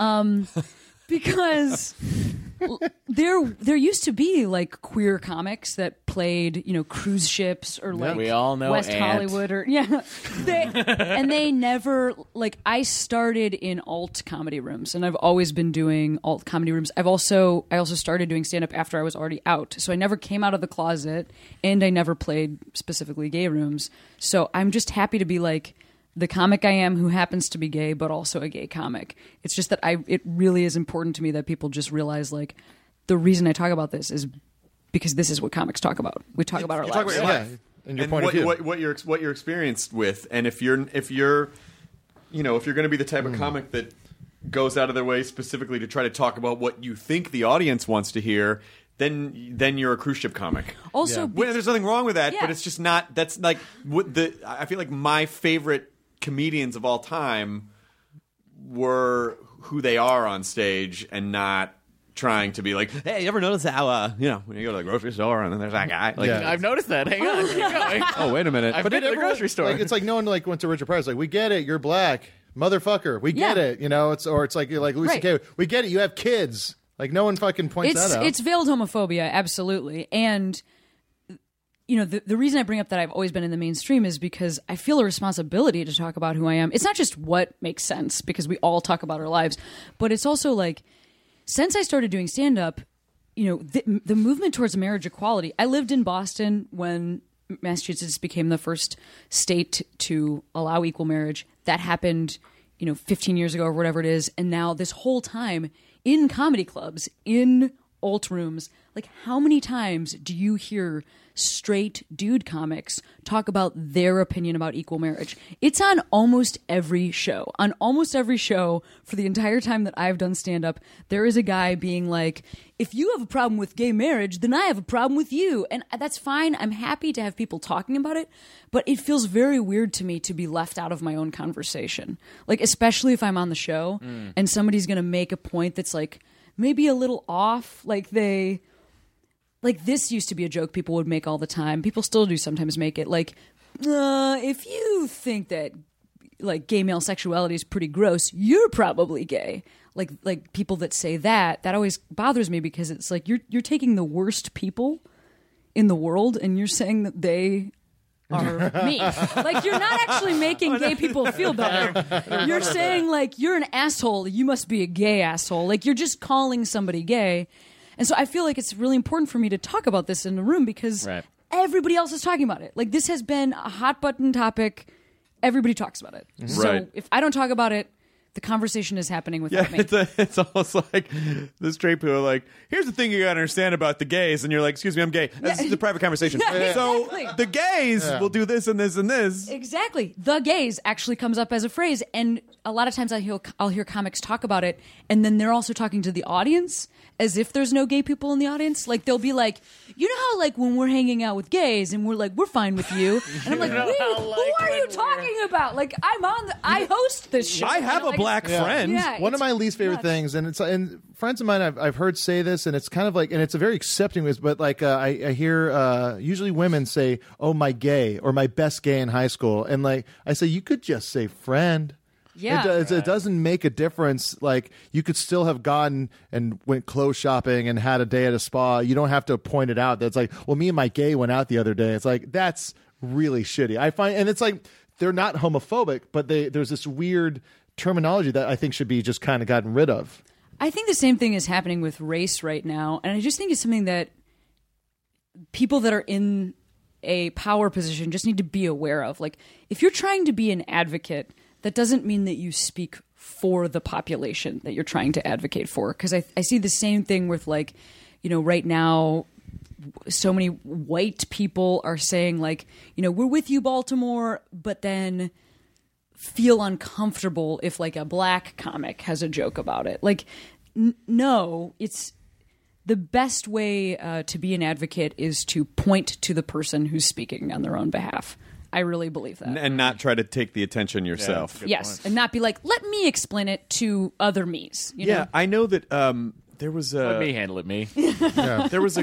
because there used to be like queer comics that played cruise ships or like We all know West Ant. Hollywood or they never like I started in alt comedy rooms and I've always been doing alt comedy rooms. I also started doing stand up after I was already out, so I never came out of the closet and I never played specifically gay rooms. So I'm just happy to be like the comic I am who happens to be gay, but also a gay comic. It's just that it really is important to me that people just realize like the reason I talk about this is because this is what comics talk about. We talk about our You talk lives. about your life. And your And point of view. what you're experienced with, and if you're going to be the type of comic that goes out of their way specifically to try to talk about what you think the audience wants to hear, then you're a cruise ship comic. Also, Well, there's nothing wrong with that, Yeah. but it's just not. That's like I feel like my favorite comedians of all time were who they are on stage and not trying to be like, hey, you ever notice how when you go to the grocery store and then there's that guy? Like, Yeah. I've noticed that. Hang on. Keep going. oh, wait a minute. I've been to the grocery store. Like, it's like no one like went to Richard Pryor. It's like, we get it, you're black, motherfucker. We get Yeah. it. It's like you're like Louis Right. C.K. We get it. You have kids. Like no one fucking points that out. It's veiled homophobia, absolutely. And the reason I bring up that I've always been in the mainstream is because I feel a responsibility to talk about who I am. It's not just what makes sense because we all talk about our lives, but it's also like since I started doing stand up, the movement towards marriage equality. I lived in Boston when Massachusetts became the first state to allow equal marriage. That happened, 15 years ago or whatever it is. And now this whole time in comedy clubs, in alt rooms, like how many times do you hear straight dude comics talk about their opinion about equal marriage? It's on almost every show. On almost every show for the entire time that I've done stand-up, there is a guy being like, if you have a problem with gay marriage, then I have a problem with you. And that's fine. I'm happy to have people talking about it, but it feels very weird to me to be left out of my own conversation. Like, especially if I'm on the show and somebody's going to make a point that's like maybe a little off, like this used to be a joke people would make all the time. People still do sometimes make it. Like, if you think that like gay male sexuality is pretty gross, you're probably gay. Like people that say that always bothers me because it's like you're taking the worst people in the world and you're saying that they are me. Like, you're not actually making gay people feel better. You're saying like you're an asshole. You must be a gay asshole. Like, you're just calling somebody gay. And so I feel like it's really important for me to talk about this in the room because everybody else is talking about it. Like, this has been a hot button topic. Everybody talks about it. So if I don't talk about it, the conversation is happening without me. It's almost like the straight people are like, here's the thing you gotta understand about the gays, and you're like, excuse me, I'm gay. This is a private conversation. Yeah, so exactly. the gays will do this and this and this. Exactly. The gays actually comes up as a phrase, and a lot of times I'll hear comics talk about it, and then they're also talking to the audience as if there's no gay people in the audience. Like, they'll be like, you know how, like, when we're hanging out with gays and we're like, we're fine with you, and I'm like, who are you talking about? Like, I host this show. I have a black friend. Yeah, One of my least favorite things, and friends of mine I've heard say this, and it's kind of like, and it's a very accepting way, but like I hear usually women say, "Oh, my gay," or "my best gay in high school," and like I say, you could just say friend. Yeah, it doesn't make a difference. Like, you could still have gone and went clothes shopping and had a day at a spa. You don't have to point it out. That's like, well, me and my gay went out the other day. It's like, that's really shitty. I find, and it's like, they're not homophobic, but there's this weird terminology that I think should be just kind of gotten rid of. I think the same thing is happening with race right now, and I just think it's something that people that are in a power position just need to be aware of. Like, if you're trying to be an advocate, that doesn't mean that you speak for the population that you're trying to advocate for. Because I see the same thing with, like, you know, right now, so many white people are saying, like, you know, we're with you, Baltimore, but then feel uncomfortable if, like, a black comic has a joke about it. Like, no, it's the best way to be an advocate is to point to the person who's speaking on their own behalf. I really believe that. And not try to take the attention yourself. Yes, and not be like, let me explain it to other me's. You know? I know that there was a... Let me handle it, me. There was a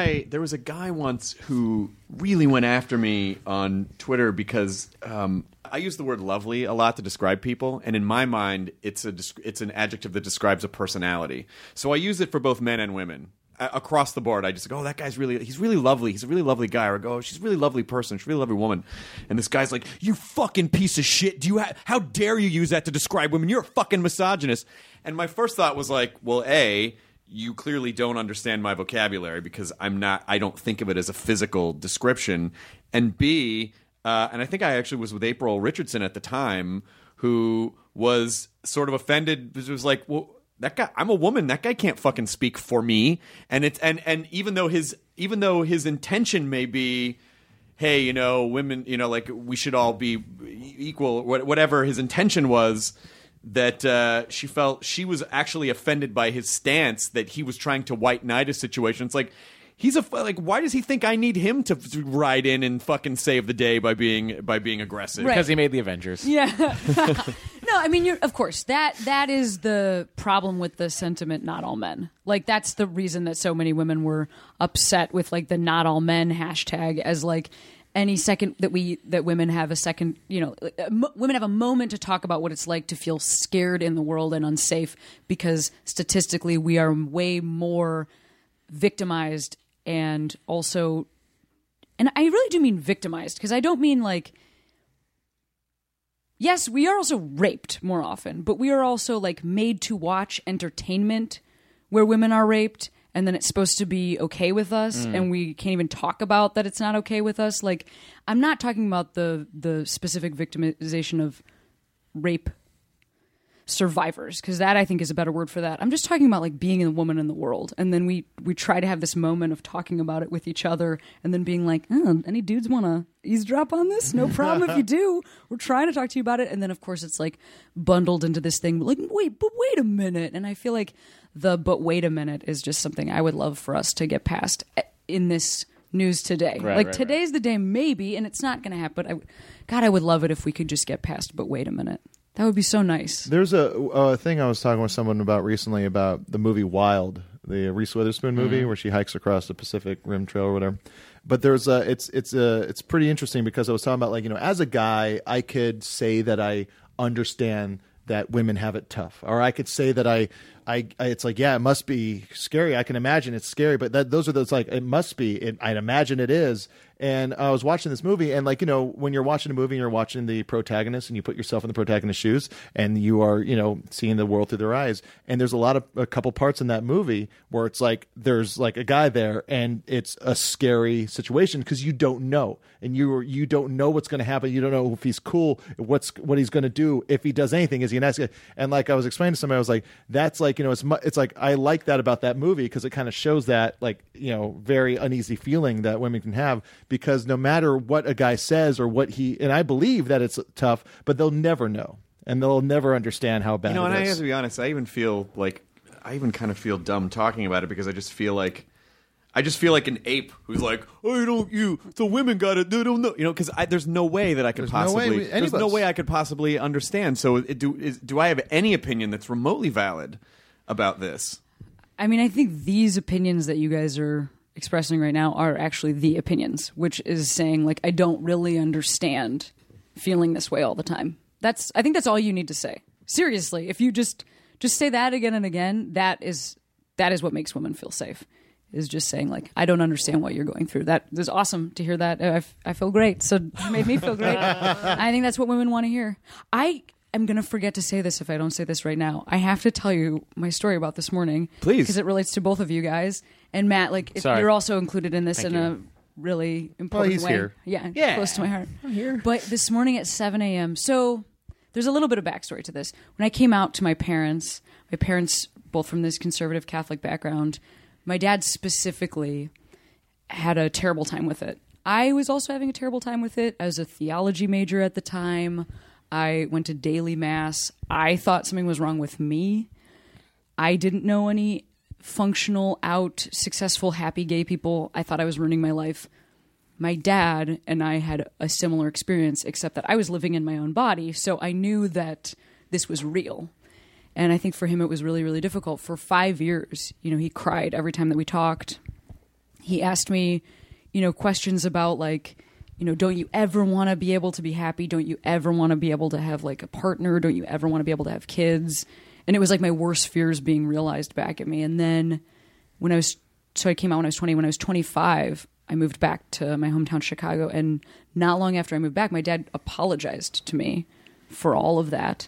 guy once who really went after me on Twitter because I use the word lovely a lot to describe people, and in my mind, it's an adjective that describes a personality. So I use it for both men and women. Across the board, I just go, oh, that guy's he's really lovely. He's a really lovely guy. Or I go, oh, she's a really lovely person. She's a really lovely woman. And this guy's like, you fucking piece of shit. How dare you use that to describe women? You're a fucking misogynist. And my first thought was like, well, A, you clearly don't understand my vocabulary because I don't think of it as a physical description. And B, and I think I actually was with April Richardson at the time, who was sort of offended. It was like, well, that guy, I'm a woman. That guy can't fucking speak for me. And it's and even though his intention may be, hey, you know, women, you know, like we should all be equal. Whatever his intention was, that she felt she was actually offended by his stance that he was trying to white knight a situation. It's like, why does he think I need him to ride in and fucking save the day by being aggressive? Because he made the Avengers. Yeah. No, I mean, of course, that is the problem with the sentiment, not all men. Like, that's the reason that so many women were upset with, like, the not all men hashtag, as, like, any second that women have a second, you know, women have a moment to talk about what it's like to feel scared in the world and unsafe, because statistically we are way more victimized. And also, and I really do mean victimized, because I don't mean like, yes, we are also raped more often, but we are also like made to watch entertainment where women are raped, and then it's supposed to be okay with us, and we can't even talk about that it's not okay with us. Like, I'm not talking about the specific victimization of rape survivors, because that I think is a better word for that. I'm just talking about like being a woman in the world, and then we try to have this moment of talking about it with each other, and then being like, oh, any dudes want to eavesdrop on this? No problem if you do. We're trying to talk to you about it. And then of course it's like bundled into this thing like, wait a minute. And I feel like but wait a minute is just something I would love for us to get past in this news today. Today's the day, maybe, and it's not going to happen, but I would love it if we could just get past but wait a minute. That would be so nice. There's a thing I was talking with someone about recently about the movie Wild, the Reese Witherspoon movie where she hikes across the Pacific Rim Trail or whatever. But there's it's pretty interesting, because I was talking about, like, you know, as a guy, I could say that I understand that women have it tough, or I could say that I it's like, yeah, it must be scary. I can imagine it's scary, but those are those like, it must be. I'd imagine it is. And I was watching this movie, and like, you know, when you're watching a movie and you're watching the protagonist and you put yourself in the protagonist's shoes and you are, you know, seeing the world through their eyes. And there's a couple parts in that movie where it's like, there's like a guy there and it's a scary situation because you don't know. And you don't know what's going to happen. You don't know if he's cool, what he's going to do, if he does anything. Is he nice? And like I was explaining to somebody, I was like, that's like, you know, it's like, I like that about that movie because it kind of shows that, like, you know, very uneasy feeling that women can have, because no matter what a guy says or what and I believe that it's tough, but they'll never know and they'll never understand how bad it is. And I have to be honest, I even kind of feel dumb talking about it because I just feel like an ape who's like, the women got it, they don't know, you know, because there's no way that I could there's no way I could possibly understand. So do I have any opinion that's remotely valid about this? I mean, I think these opinions that you guys are expressing right now are actually the opinions, which is saying, like, I don't really understand feeling this way all the time. I think that's all you need to say. Seriously, if you just say that again and again, that is what makes women feel safe. Is just saying, like, I don't understand what you're going through. That is awesome to hear that. I feel great. So it made me feel great. I think that's what women want to hear. I am going to forget to say this if I don't say this right now. I have to tell you my story about this morning. Please. Because it relates to both of you guys. And Matt, like, you're also included in this a really important he's way. Here. Yeah, close to my heart. I'm here. But this morning at 7 a.m., so there's a little bit of backstory to this. When I came out to my parents both from this conservative Catholic background, my dad specifically had a terrible time with it. I was also having a terrible time with it. I was a theology major at the time. I went to daily mass. I thought something was wrong with me. I didn't know any functional, successful, happy gay people. I thought I was ruining my life. My dad and I had a similar experience, except that I was living in my own body, so I knew that this was real. And I think for him it was really, really difficult. For 5 years, you know, he cried every time that we talked. He asked me, you know, questions about, like, you know, don't you ever want to be able to be happy? Don't you ever want to be able to have, like, a partner? Don't you ever want to be able to have kids? And it was like my worst fears being realized back at me. And then I came out when I was 20. When I was 25, I moved back to my hometown, Chicago. And not long after I moved back, my dad apologized to me for all of that.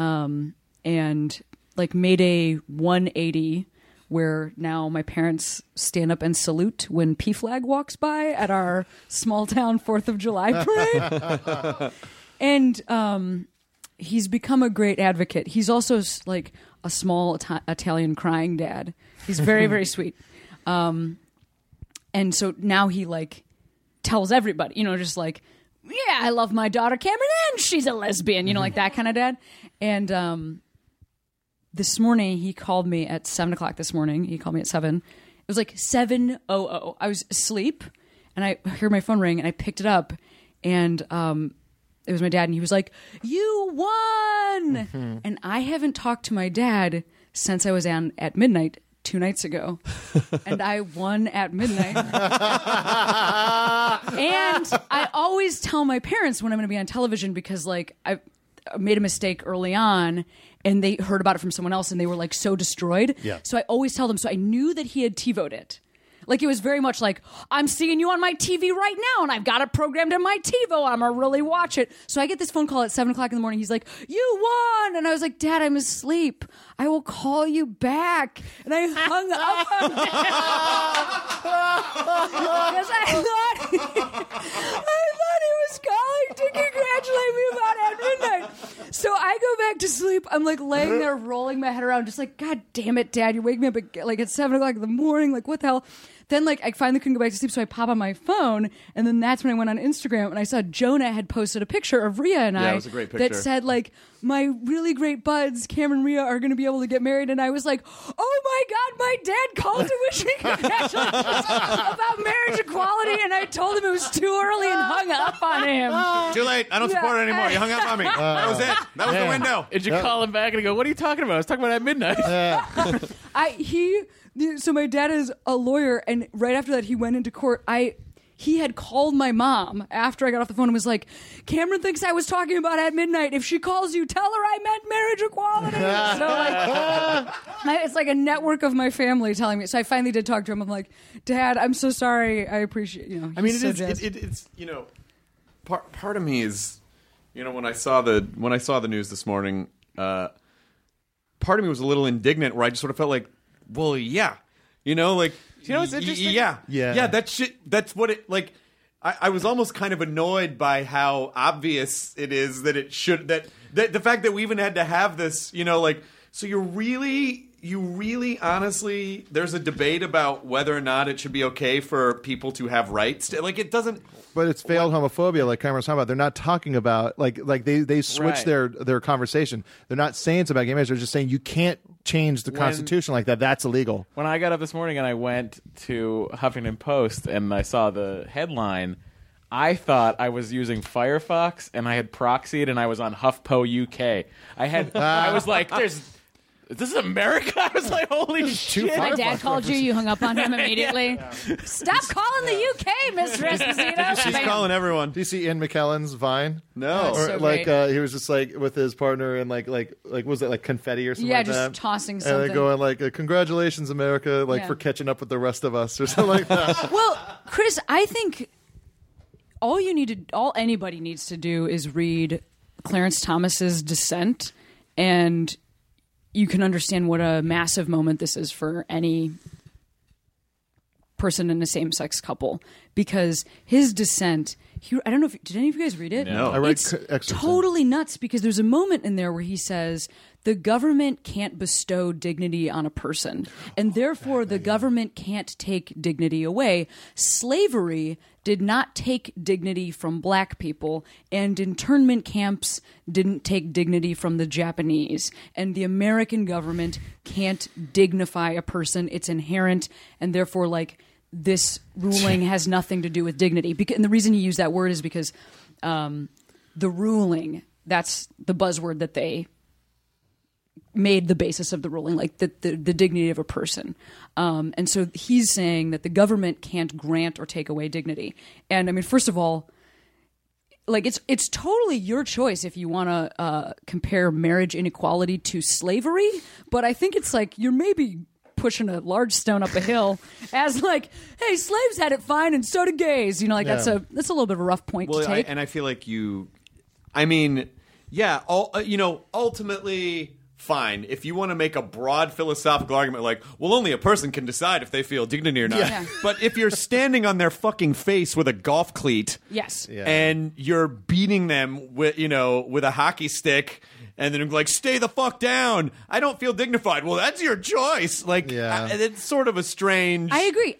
And like made a 180 where now my parents stand up and salute when PFLAG walks by at our small town 4th of July parade. And he's become a great advocate. He's also like a small Italian crying dad. He's very, very sweet. And so now he like tells everybody, you know, just like, yeah, I love my daughter Cameron and she's a lesbian, you know, like that kind of dad. And this morning, he called me at 7 o'clock this morning. He called me at 7. It was like 7:00. I was asleep, and I heard my phone ring, and I picked it up, and it was my dad, and he was like, "You won!" Mm-hmm. And I haven't talked to my dad since I was on at midnight 2 nights ago, and I won at midnight. And I always tell my parents when I'm going to be on television because, like, I made a mistake early on, and they heard about it from someone else, and they were like so destroyed. Yeah. So I always tell them. So I knew that he had TiVo'd it. Like, it was very much like, I'm seeing you on my TV right now, and I've got it programmed in my TiVo. I'm going to really watch it. So I get this phone call at 7 o'clock in the morning. He's like, you won. And I was like, Dad, I'm asleep. I will call you back. And I hung up on him. Because I thought he was calling to congratulate me about at midnight. So I go back to sleep. I'm like laying there rolling my head around, just like, God damn it, Dad. You wake me up at 7 o'clock in the morning. Like, what the hell? Then, like, I finally couldn't go back to sleep, so I pop on my phone, and then that's when I went on Instagram, and I saw Jonah had posted a picture of Rhea and I it was a great picture. That said, like, my really great buds, Cameron and Rhea, are going to be able to get married, and I was like, oh my God, my dad called to wish me congratulations about marriage equality, and I told him it was too early and hung up on him. Too late. I don't support it anymore. You hung up on me. That was it. That was the window. Did you call him back and go, what are you talking about? I was talking about at midnight. So my dad is a lawyer, and right after that he went into court. he had called my mom after I got off the phone and was like, Cameron thinks I was talking about at midnight. If she calls you, tell her I meant marriage equality. So like, it's like a network of my family telling me. So I finally did talk to him. I'm like, Dad, I'm so sorry. I appreciate, you know. I mean, it's you know, part of me is, you know, when I saw the news this morning, part of me was a little indignant where I just sort of felt like, well, yeah, you know, like, you know, it's interesting. Yeah. That shit. That's what it like. I was almost kind of annoyed by how obvious it is that it should that the fact that we even had to have this. You know, like, so you really honestly, there's a debate about whether or not it should be okay for people to have rights. Like, it doesn't. But it's veiled homophobia, like Cameron's talking about. They're not talking about like they switch their conversation. They're not saying it's about gay marriage. They're just saying you can't change the Constitution like that. That's illegal. When I got up this morning and I went to Huffington Post and I saw the headline, I thought I was using Firefox and I had proxied and I was on HuffPo UK. I was like, this is America? I was like, holy shit. My dad called you. You hung up on him immediately. Yeah. Stop calling the UK, Mr. Esposito. She's calling everyone. Do you see Ian McKellen's Vine? No. Or so like he was just like with his partner and like was it like confetti or something like that? Yeah, just tossing something. And they're going like, congratulations, America, for catching up with the rest of us or something like that. Well, Chris, I think all anybody needs to do is read Clarence Thomas's Dissent, and you can understand what a massive moment this is for any person in a same-sex couple, because his dissent, I don't know if did any of you guys read it? No. I read it's totally nuts because there's a moment in there where he says the government can't bestow dignity on a person, and therefore the government can't take dignity away. Slavery did not take dignity from black people, and internment camps didn't take dignity from the Japanese, and the American government can't dignify a person. It's inherent, and therefore, like, this ruling has nothing to do with dignity. And the reason he used that word is because the ruling, that's the buzzword that they made the basis of the ruling, like the dignity of a person. And so he's saying that the government can't grant or take away dignity. And I mean, first of all, like it's totally your choice if you want to compare marriage inequality to slavery. But I think it's like you're maybe pushing a large stone up a hill as like, hey, slaves had it fine and so did gays. You know, like that's a little bit of a rough point to take. And I feel like ultimately, fine. If you want to make a broad philosophical argument like, well, only a person can decide if they feel dignity or not. Yeah. But if you're standing on their fucking face with a golf cleat, yes, and you're beating them with a hockey stick, and then like, stay the fuck down, I don't feel dignified. Well, that's your choice. Like, it's sort of a strange. I agree.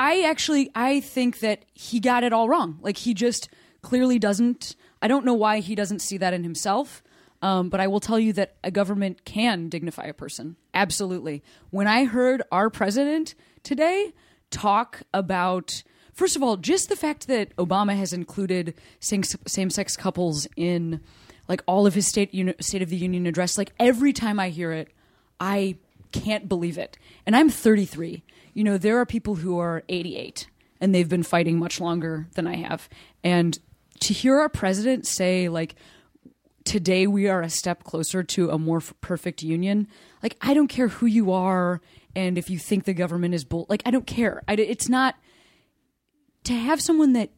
I think that he got it all wrong. Like, he just clearly doesn't. I don't know why he doesn't see that in himself. But I will tell you that a government can dignify a person. Absolutely. When I heard our president today talk about, first of all, just the fact that Obama has included same-sex couples in like all of his State of the Union address, like every time I hear it, I can't believe it. And I'm 33. You know, there are people who are 88 and they've been fighting much longer than I have. And to hear our president say like, today we are a step closer to a more perfect union. Like, I don't care who you are and if you think the government is like, I don't care. It's not to have someone that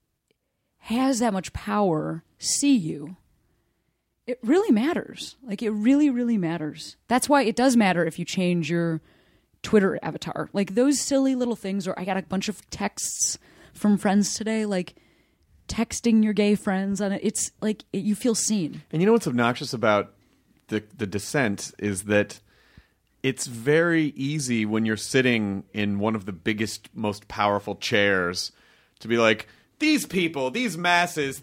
has that much power see you. It really matters. Like, it really, really matters. That's why it does matter if you change your Twitter avatar. Like, those silly little things, or I got a bunch of texts from friends today, like, texting your gay friends on it. It's like you feel seen. And you know what's obnoxious about the dissent is that it's very easy when you're sitting in one of the biggest, most powerful chairs to be like, these people, these masses,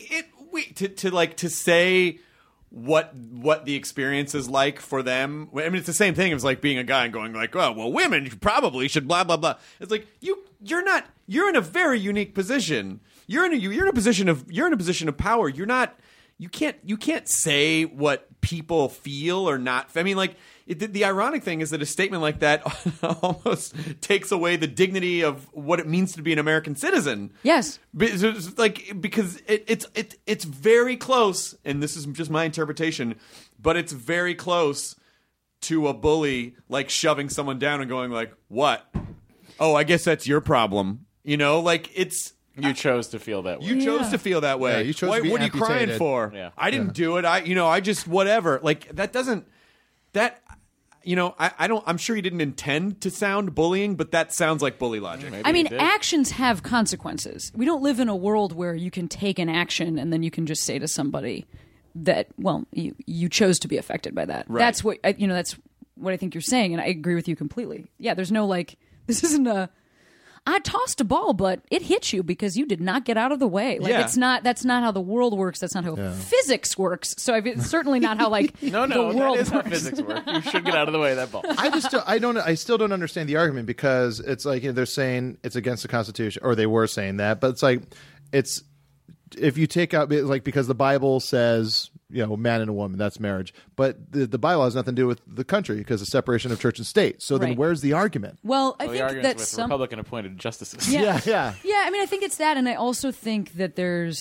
to say what the experience is like for them. I mean, it's the same thing as like being a guy and going like, oh, well, women probably should blah blah blah. It's like you're in a very unique position. You're in a position of power. You can't say what people feel or not. I mean, like, the ironic thing is that a statement like that almost takes away the dignity of what it means to be an American citizen. Yes. Because it's very close, and this is just my interpretation, but it's very close to a bully, like, shoving someone down and going, like, what? Oh, I guess that's your problem. You know, like, it's... You chose to feel that way. You chose to feel that way. Yeah, you chose to be what are you crying amputated. for? Yeah. I didn't do it. I just whatever. Like that doesn't that I don't I'm sure he didn't intend to sound bullying, but that sounds like bully logic. I mean, actions have consequences. We don't live in a world where you can take an action and then you can just say to somebody that, well, you chose to be affected by that. Right. That's what that's what I think you're saying, and I agree with you completely. Yeah, there's no like this isn't I tossed a ball, but it hit you because you did not get out of the way. Like Yeah. it's not. That's not how the world works. That's not how physics works. So it's certainly not how like No, the world that is works. how physics work. You should get out of the way of that ball. I still don't understand the argument because it's like they're saying it's against the Constitution, or they were saying that, but it's like it's if you take out like because the Bible says man and a woman, that's marriage, but the Bible has nothing to do with the country because of separation of church and state. So then Right. where's the argument? Well, I the think argument's that with some Republican appointed justices. Yeah. Yeah. I mean, I think it's that, and I also think that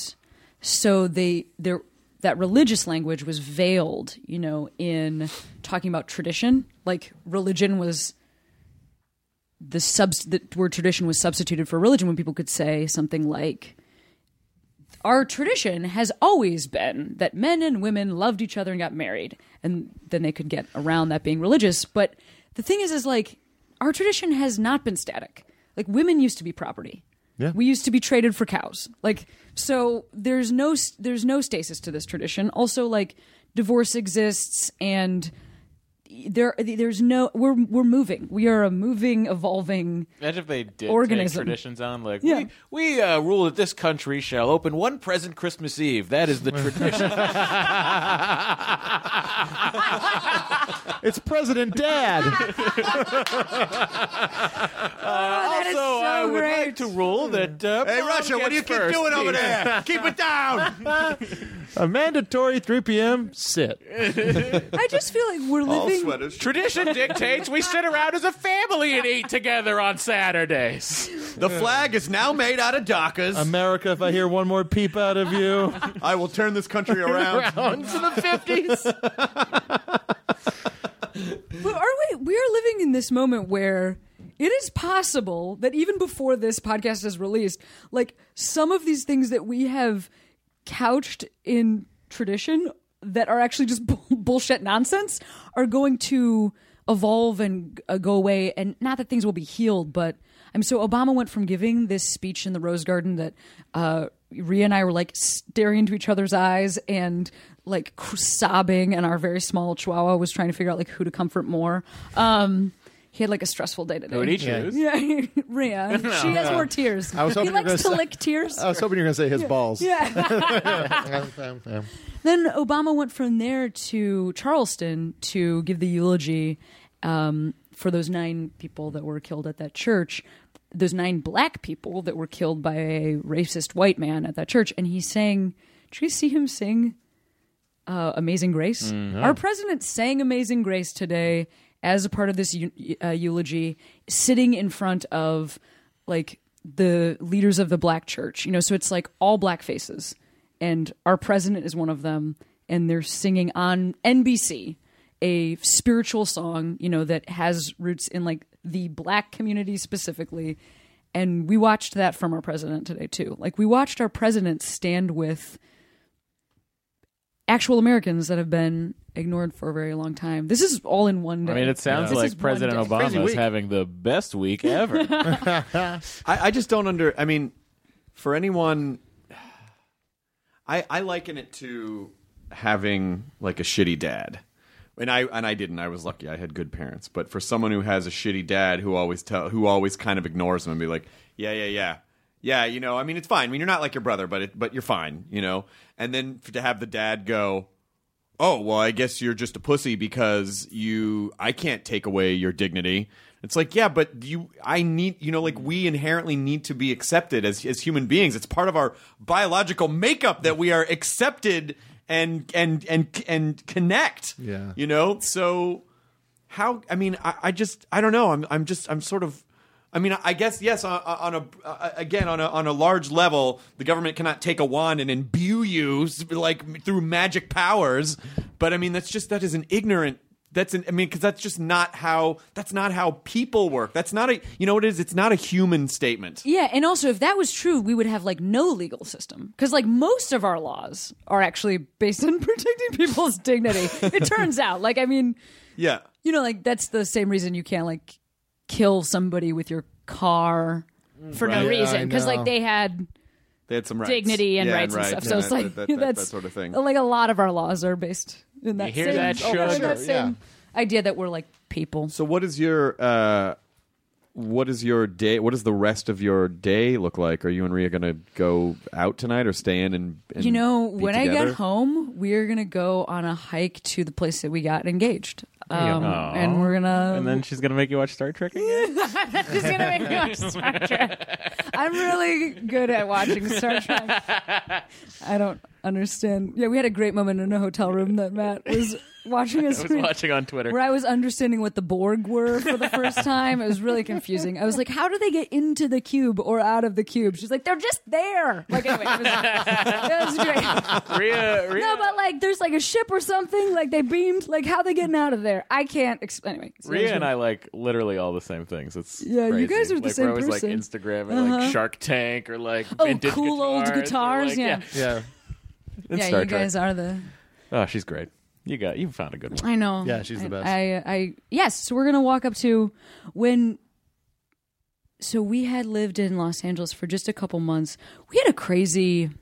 that religious language was veiled, in talking about tradition. Like religion was the word tradition was substituted for religion when people could say something like, our tradition has always been that men and women loved each other and got married, and then they could get around that being religious. But the thing is like, our tradition has not been static. Like, women used to be property. Yeah. We used to be traded for cows. Like, so there's no stasis to this tradition. Also, like, divorce exists, and there's no we're moving. We are a moving, evolving Imagine if they did organism. take traditions on, like, Yeah. we rule that this country shall open one present Christmas Eve. That is the tradition. It's President Dad. I would like to rule that. Hey, Mom Russia, what do you gets keep first. doing over there? Keep it down. A mandatory 3 p.m. sit. I just feel like we're All living. sweaters. Tradition dictates we sit around as a family and eat together on Saturdays. The flag is now made out of Dakas. America, if I hear one more peep out of you. I will turn this country around. To the 50s. But we are living in this moment where it is possible that even before this podcast is released, like some of these things that we have couched in tradition that are actually just bullshit nonsense are going to evolve and go away. And not that things will be healed, but so Obama went from giving this speech in the Rose Garden that Rhea and I were like staring into each other's eyes and like sobbing, and our very small chihuahua was trying to figure out like who to comfort more. He had like a stressful day today. Who would he choose? Yeah, Rhea. She has more tears. I was hoping he you were likes gonna to say- lick tears. I was hoping you were going to say his balls. Yeah. Then Obama went from there to Charleston to give the eulogy for those 9 people that were killed at that church, those 9 black people that were killed by a racist white man at that church. And he sang, did you see him sing Amazing Grace? Our president sang Amazing Grace today as a part of this eulogy, sitting in front of like the leaders of the black church. So it's like all black faces. And our president is one of them, and they're singing on NBC a spiritual song, that has roots in like the black community specifically. And we watched that from our president today too. Like we watched our president stand with actual Americans that have been ignored for a very long time. This is all in one day. I mean, it sounds This is like one President day. Obama is having the best week ever. I just don't I mean, for anyone, I liken it to having like a shitty dad. And I didn't. I was lucky. I had good parents. But for someone who has a shitty dad who always kind of ignores them and be like, yeah, I mean, it's fine. I mean, you're not like your brother, but you're fine, And then to have the dad go, oh, well, I guess you're just a pussy because I can't take away your dignity. It's like, yeah, but I need, we inherently need to be accepted as human beings. It's part of our biological makeup that we are accepted and connect. Yeah. You know, so how? I mean, I don't know. I'm sort of. I mean, I guess yes. On a large level, the government cannot take a wand and imbue you like through magic powers. But I mean, that is an ignorant. Because that's just not how. That's not how people work. That's not a. You know what it is? It's not a human statement. Yeah, and also if that was true, we would have like no legal system because like most of our laws are actually based on protecting people's dignity. It turns out, like I mean, yeah, you know, like that's the same reason you can't like kill somebody with your car for no reason because like they had some rights. dignity and rights and stuff. So it's like that sort of thing. Like a lot of our laws are based in that You hear that, Sugar? that same idea that we're like people. So what is your day? What does the rest of your day look like? Are you and Rhea going to go out tonight or stay in and you know, be when together? I get home, we're going to go on a hike to the place that we got engaged. And we're going to... And then she's going to make you watch Star Trek again? She's going to make me watch Star Trek. I'm really good at watching Star Trek. I don't understand. Yeah, we had a great moment in a hotel room that Matt was watching us. I was watching on Twitter. Where I was understanding what the Borg were for the first time. It was really confusing. I was like, how do they get into the cube or out of the cube? She's like, they're just there. Like, anyway, it was great. Rhea. No, but like, there's like a ship or something. Like, they beamed. Like, how they getting out of there? I can't explain. Anyway. So Rhea and I like literally all the same things. It's yeah, crazy. you guys are the like, same we're always person. like Instagram and like Shark Tank or like vintage cool old guitars. Like, yeah. Yeah. Yeah, Star you guys Trek. are the... Oh, she's great. You found a good one. I know. Yeah, she's the best. Yes, so we're going to walk up to so we had lived in Los Angeles for just a couple months. We had a crazy...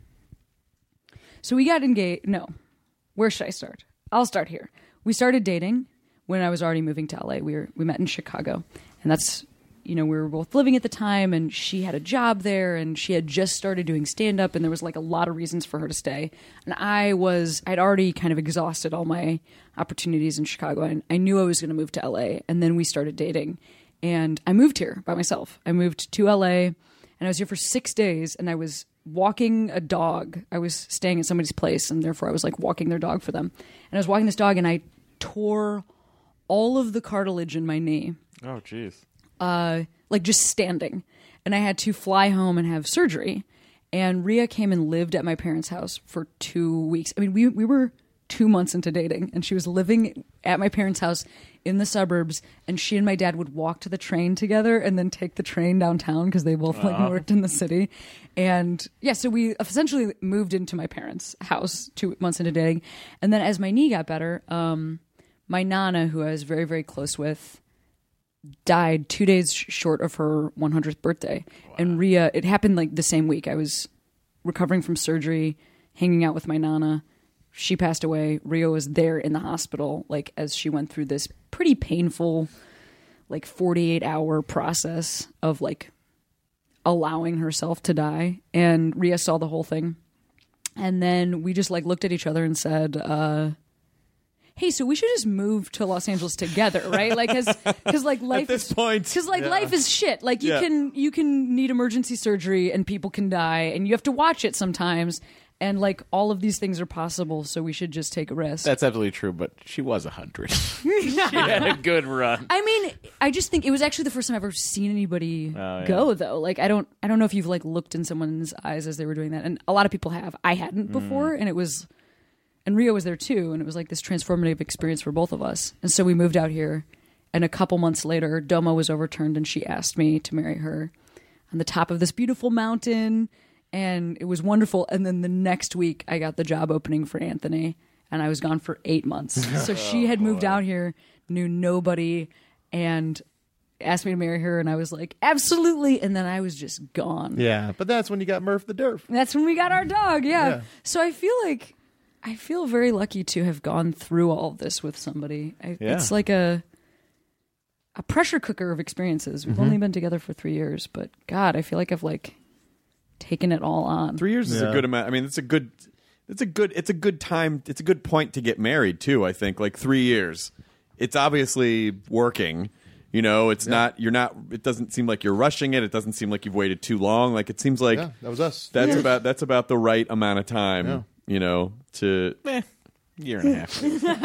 So we got engaged... No. Where should I start? I'll start here. We started dating when I was already moving to LA. We met in Chicago. And that's... You know, we were both living at the time, and she had a job there, and she had just started doing stand-up, and there was like a lot of reasons for her to stay. And I'd already kind of exhausted all my opportunities in Chicago, and I knew I was going to move to LA. And then we started dating, and I moved here by myself. I moved to LA, and I was here for 6 days, and I was walking a dog. I was staying at somebody's place, and therefore I was like walking their dog for them. And I was walking this dog, and I tore all of the cartilage in my knee. Oh, jeez. Like just standing, and I had to fly home and have surgery. And Rhea came and lived at my parents' house for 2 weeks. I mean, we were 2 months into dating, and she was living at my parents' house in the suburbs. And she and my dad would walk to the train together, and then take the train downtown because they both like worked in the city. And yeah, so we essentially moved into my parents' house 2 months into dating. And then as my knee got better, my Nana, who I was very, very close with, died 2 days short of her 100th birthday. Wow. And Rhea, it happened like the same week. I was recovering from surgery, hanging out with my Nana. She passed away. Rhea was there in the hospital, like as she went through this pretty painful, like 48-hour process of like allowing herself to die. And Rhea saw the whole thing. And then we just like looked at each other and said, hey, so we should just move to Los Angeles together, right? Like, because like life at this point, because like life is shit. Like you can need emergency surgery and people can die, and you have to watch it sometimes. And like all of these things are possible, so we should just take a risk. That's absolutely true, but she was 100. She had a good run. I mean, I just think it was actually the first time I've ever seen anybody go, though. Like, I don't know if you've like looked in someone's eyes as they were doing that, and a lot of people have. I hadn't before, and it was. And Rhea was there too, and it was like this transformative experience for both of us. And so we moved out here, and a couple months later, DOMA was overturned, and she asked me to marry her on the top of this beautiful mountain, and it was wonderful. And then the next week, I got the job opening for Anthony, and I was gone for 8 months. So she had moved out here, knew nobody, and asked me to marry her, and I was like, absolutely. And then I was just gone. Yeah, but that's when you got Murph the Derf. That's when we got our dog, yeah. So I feel very lucky to have gone through all of this with somebody. It's like a pressure cooker of experiences. We've only been together for 3 years, but God, I feel like I've like taken it all on. 3 years is a good amount. I mean, it's a good time. It's a good point to get married too. I think like 3 years. It's obviously working. You know, it's not. It doesn't seem like you're rushing it. It doesn't seem like you've waited too long. Like it seems like that was us. That's about the right amount of time. to year and a half.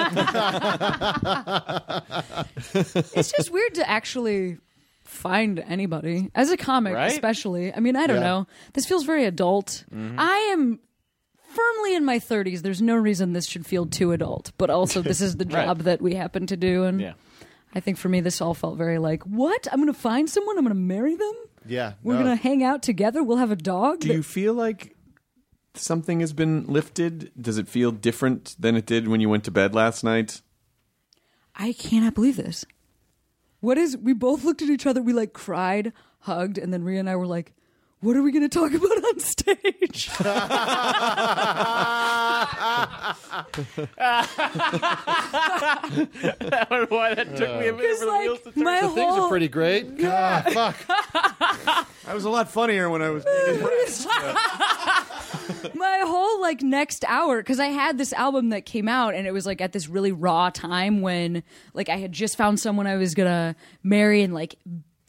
It's just weird to actually find anybody as a comic, Right? especially. I mean, I don't know. This feels very adult. I am firmly in my 30s. There's no reason this should feel too adult, but also this is the job that we happen to do, and I think for me this all felt very like, what? I'm going to find someone, I'm going to marry them? Yeah. We're going to hang out together, we'll have a dog? Do you feel like something has been lifted? Does it feel different than it did when you went to bed last night? I cannot believe this. We both looked at each other, we like cried, hugged, and then Rhea and I were like, what are we going to talk about on stage? Why that took me a minute for the wheels to turn. My Things whole are pretty great. Yeah. Fuck. I was a lot funnier when I was being impressed. my whole like next hour, because I had this album that came out and it was like at this really raw time when like I had just found someone I was gonna marry, and like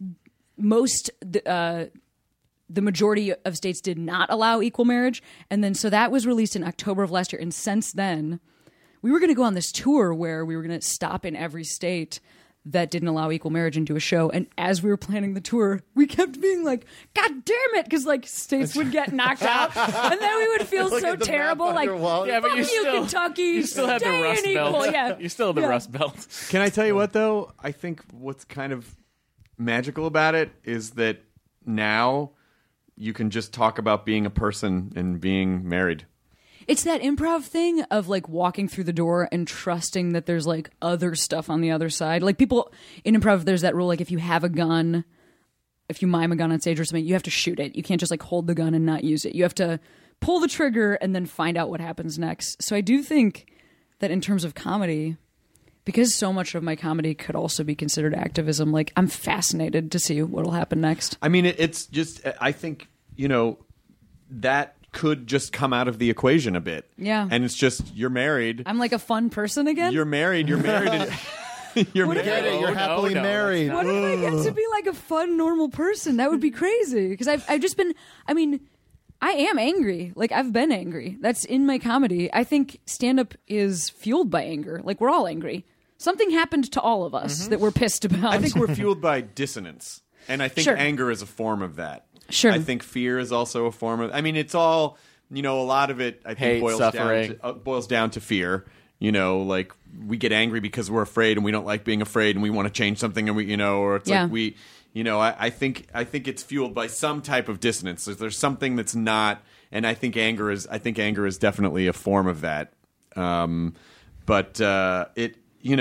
the majority of states did not allow equal marriage. And then so that was released in October of last year, and since then we were going to go on this tour where we were going to stop in every state that didn't allow equal marriage and do a show. And as we were planning the tour, we kept being like, God damn it, because like states would get knocked out, and then we would feel so terrible. Like, yeah, but you still, Kentucky, you still have the stay Rust unequal. Belt. Yeah. You still have the Rust Belt. Can I tell you what, though? I think what's kind of magical about it is that now you can just talk about being a person and being married. It's that improv thing of like walking through the door and trusting that there's like other stuff on the other side. Like people in improv, there's that rule, like if you have a gun, if you mime a gun on stage or something, you have to shoot it. You can't just like hold the gun and not use it. You have to pull the trigger and then find out what happens next. So I do think that in terms of comedy, because so much of my comedy could also be considered activism, like I'm fascinated to see what'll happen next. I mean, it's just, I think, that could just come out of the equation a bit. Yeah. And it's just, you're married. I'm like a fun person again? You're married. And you're What if married. You're happily married. What if I get to be like a fun, normal person? That would be crazy. Because I've just been, I mean, I am angry. Like, I've been angry. That's in my comedy. I think stand-up is fueled by anger. Like, we're all angry. Something happened to all of us that we're pissed about. I think we're fueled by dissonance. And I think anger is a form of that. Sure. I think fear is also a form of, I mean, it's all, a lot of it, I think, boils down to fear. Like we get angry because we're afraid and we don't like being afraid and we want to change something and we, or it's like we, I think it's fueled by some type of dissonance. There's something that's not, and I think anger is definitely a form of that. But it,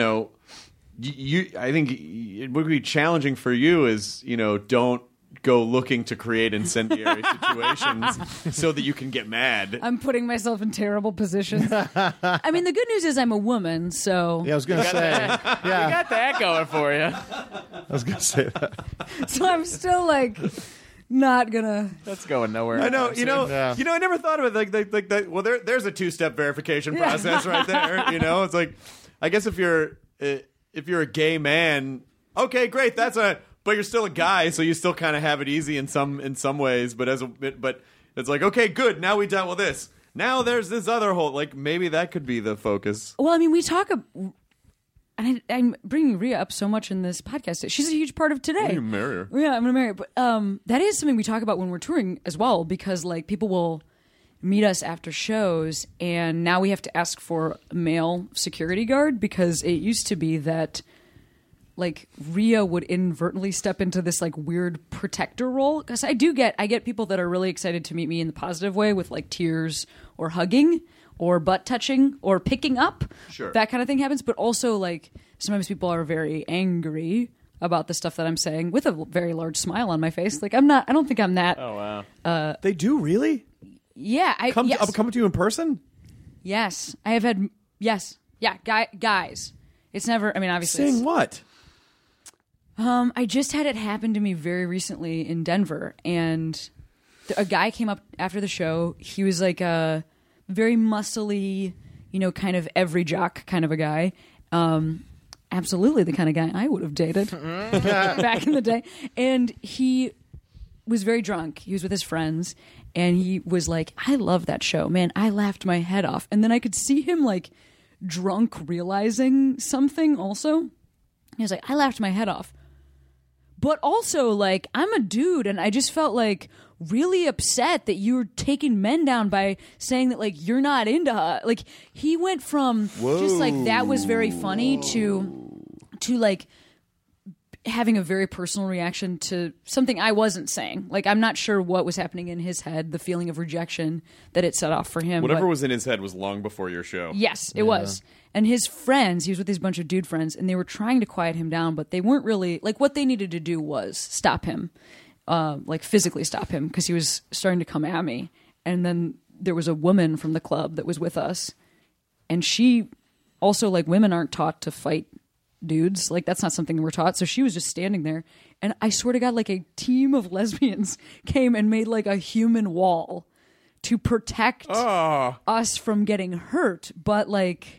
I think it would be challenging for you is, don't go looking to create incendiary situations so that you can get mad. I'm putting myself in terrible positions. I mean, the good news is I'm a woman, so... Yeah, I was going to say. Yeah. You got that going for you. I was going to say that. So I'm still, like, not gonna... That's going nowhere. I know, I never thought of it like that. Well, there's a two-step verification process right there, It's like, I guess if you're a gay man, okay, great, but you're still a guy, so you still kind of have it easy in some ways. But but it's like, okay, good. Now we dealt with this. Now there's this other whole, like, maybe that could be the focus. Well, I mean, we talk, and I'm bringing Rhea up so much in this podcast. She's a huge part of today. You can marry her. Yeah, I'm gonna marry her. But that is something we talk about when we're touring as well, because like people will meet us after shows, and now we have to ask for a male security guard because it used to be that. Like Rhea would inadvertently step into this like weird protector role, because I get people that are really excited to meet me in the positive way with like tears or hugging or butt touching or picking up. Sure. That kind of thing happens, but also like sometimes people are very angry about the stuff that I'm saying with a very large smile on my face. Like I don't think I'm that. Oh wow. They do really? Yeah, I'll come to you in person? Yes. I have had yes. Yeah, guys. It's never, I mean, obviously. Saying what? I just had it happen to me very recently in Denver, and a guy came up after the show. He was like a very muscly, kind of every jock kind of a guy. Absolutely the kind of guy I would have dated back in the day. And he was very drunk. He was with his friends, and he was like, I love that show, man. I laughed my head off. And then I could see him like drunk realizing something also. He was like, I laughed my head off. But also, like, I'm a dude, and I just felt like really upset that you were taking men down by saying that, like, you're not into her. Like, he went from just like that was very funny to like having a very personal reaction to something I wasn't saying. Like, I'm not sure what was happening in his head, the feeling of rejection that it set off for him. Whatever was in his head was long before your show. Yes, it was. And his friends, he was with these bunch of dude friends, and they were trying to quiet him down, but they weren't really, like, what they needed to do was stop him, like physically stop him, because he was starting to come at me. And then there was a woman from the club that was with us, and she also, like, women aren't taught to fight dudes. Like, that's not something we're taught. So she was just standing there, and I swear to God, like, a team of lesbians came and made, like, a human wall to protect us from getting hurt. But, like,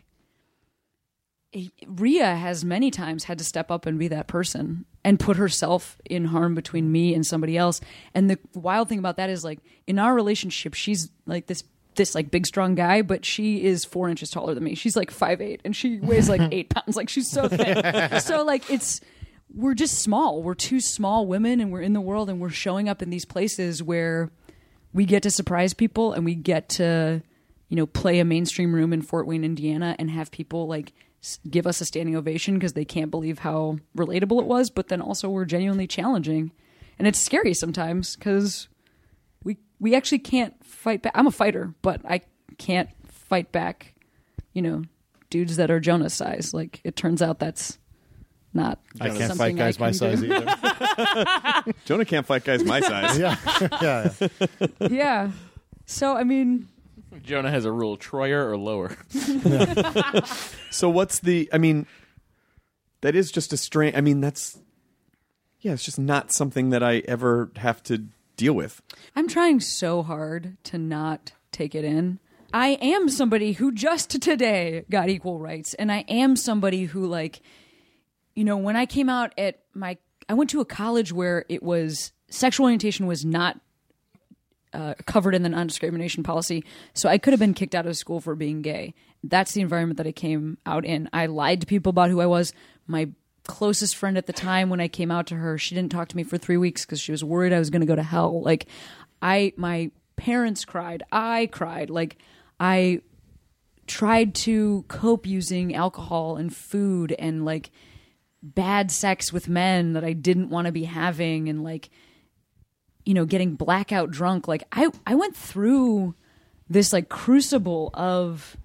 Rhea has many times had to step up and be that person and put herself in harm between me and somebody else. And the wild thing about that is, like, in our relationship, she's like this like big strong guy, but she is 4 inches taller than me. She's like 5'8", and she weighs like 8 pounds. Like, she's so thin. So, like, we're just small. We're two small women, and we're in the world, and we're showing up in these places where we get to surprise people, and we get to, you know, play a mainstream room in Fort Wayne, Indiana, and have people like give us a standing ovation because they can't believe how relatable it was. But then also we're genuinely challenging, and it's scary sometimes because we actually can't fight back. I'm a fighter, but I can't fight back, you know, dudes that are Jonah's size. Like, it turns out that's not. I can't fight guys my size either. Jonah can't fight guys my size. Yeah. Yeah. So, I mean, Jonah has a rule: Troyer or lower. So what's the? I mean, that is just a strange. I mean, it's just not something that I ever have to deal with. I'm trying so hard to not take it in. I am somebody who just today got equal rights, and I am somebody who, like, you know, when I came out I went to a college where it was sexual orientation was not covered in the non-discrimination policy, so I could have been kicked out of school for being gay. That's the environment that I came out in. I lied to people about who I was. My closest friend at the time, when I came out to her, she didn't talk to me for 3 weeks because she was worried I was going to go to hell. Like, my parents cried. I cried. Like, I tried to cope using alcohol and food and, like, bad sex with men that I didn't want to be having, and, like, you know, getting blackout drunk. Like, I went through this, like, crucible of,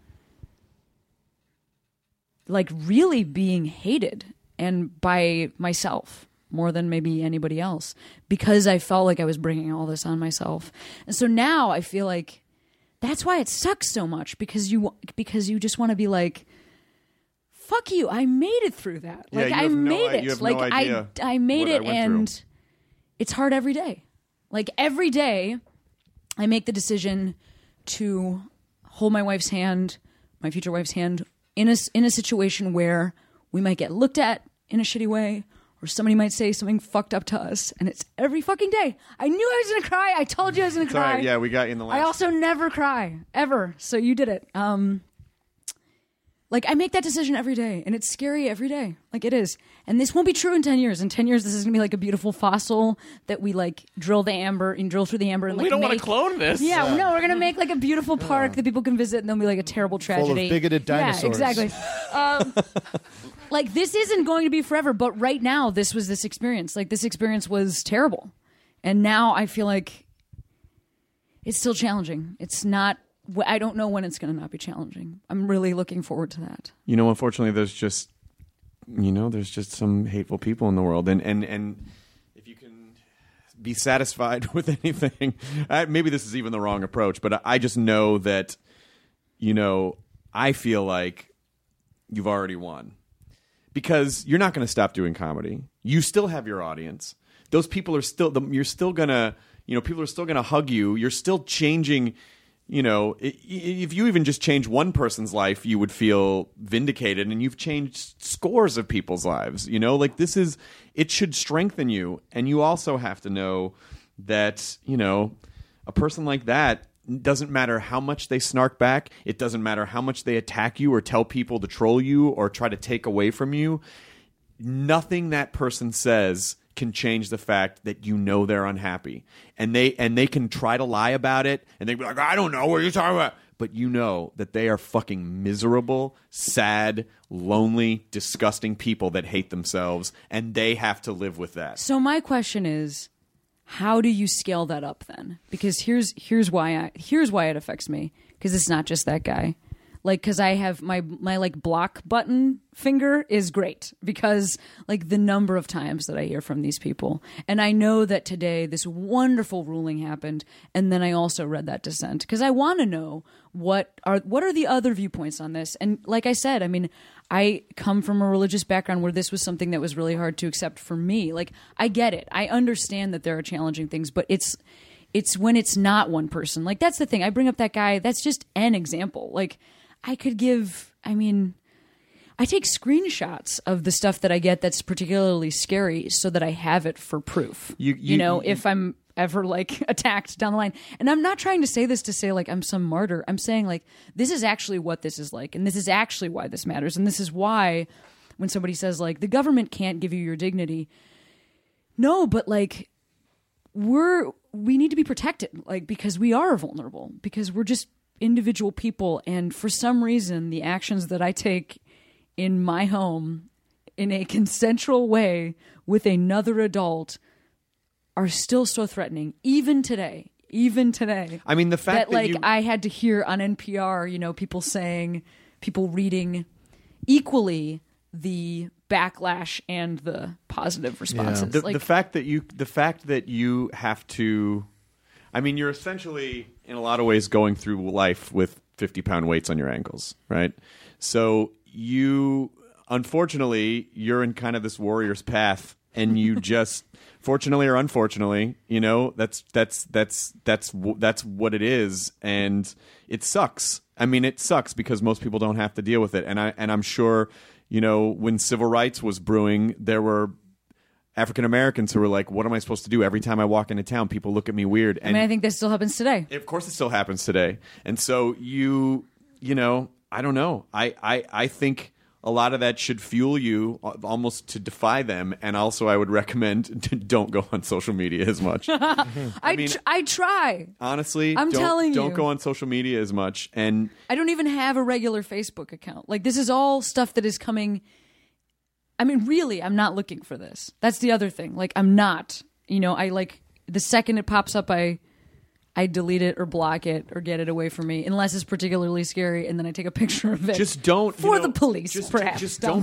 like, really being hated, and by myself more than maybe anybody else, because I felt like I was bringing all this on myself. And so now I feel like that's why it sucks so much, because you just want to be like, fuck you, I made it through that. Yeah, like, I made it. You have like, no idea I made it, and through. It's hard every day. Like, every day I make the decision to hold my wife's hand, my future wife's hand, in a situation where we might get looked at in a shitty way, or somebody might say something fucked up to us, and it's every fucking day. I knew I was going to cry. I told you I was going to cry. Sorry, yeah, we got you in the last. I also never cry, ever. So you did it. Like, I make that decision every day, and it's scary every day. Like, it is. And this won't be true in 10 years. In 10 years, this is going to be like a beautiful fossil that we, like, drill through the amber and, like, we don't want to clone this. Yeah, no, we're going to make, like, a beautiful park that people can visit, and there'll be, like, a terrible tragedy. Full of bigoted dinosaurs. Yeah, exactly. Like, this isn't going to be forever, but right now, this was this experience. Like, this experience was terrible. And now I feel like it's still challenging. It's not... I don't know when it's going to not be challenging. I'm really looking forward to that. You know, unfortunately, there's just some hateful people in the world, and if you can be satisfied with anything, maybe this is even the wrong approach, but I just know that, you know, I feel like you've already won, because you're not going to stop doing comedy. You still have your audience. Those people are still. You're still gonna. You know, people are still gonna hug you. You're still changing. You know, if you even just change one person's life, you would feel vindicated, and you've changed scores of people's lives. You know, like, it should strengthen you. And you also have to know that, you know, a person like that, doesn't matter how much they snark back, it doesn't matter how much they attack you or tell people to troll you or try to take away from you, nothing that person says can change the fact that you know they're unhappy. And they can try to lie about it, and they be like, I don't know what you're talking about. But you know that they are fucking miserable, sad, lonely, disgusting people that hate themselves, and they have to live with that. So my question is, how do you scale that up then? Because here's why it affects me. Because it's not just that guy. Like, because I have my like block button finger is great because like the number of times that I hear from these people. And I know that today this wonderful ruling happened, and then I also read that dissent because I want to know what are the other viewpoints on this. And like I said, I mean, I come from a religious background where this was something that was really hard to accept for me. Like, I get it. I understand that there are challenging things, but it's when it's not one person. Like, that's the thing. I bring up that guy. That's just an example. Like, I could give, I mean, I take screenshots of the stuff that I get that's particularly scary so that I have it for proof. You know, if I'm ever like attacked down the line. And I'm not trying to say this to say like I'm some martyr. I'm saying like this is actually what this is like, and this is actually why this matters. And this is why when somebody says like the government can't give you your dignity. No, but like we need to be protected, like, because we are vulnerable, because we're just individual people, and for some reason the actions that I take in my home in a consensual way with another adult are still so threatening even today. I mean, the fact that like I had to hear on NPR, you know, people reading equally the backlash and the positive responses. Yeah. The fact that you have to, I mean, you're essentially, in a lot of ways, going through life with 50-pound weights on your ankles, right? So unfortunately, you're in kind of this warrior's path, and you just, fortunately or unfortunately, you know, that's what it is, and it sucks. I mean, it sucks because most people don't have to deal with it, and I'm sure, you know, when civil rights was brewing, there were African Americans who were like, what am I supposed to do? Every time I walk into town, people look at me weird. And I think that still happens today. Of course it still happens today. And so you know, I don't know. I think a lot of that should fuel you almost to defy them. And also I would recommend don't go on social media as much. I try. Honestly, telling you. Don't go on social media as much. And I don't even have a regular Facebook account. Like, this is all stuff that is coming. I mean, really, I'm not looking for this. That's the other thing. Like, I'm not. You know, I like the second it pops up, I delete it or block it or get it away from me, unless it's particularly scary, and then I take a picture of it. Just don't the police. Perhaps just don't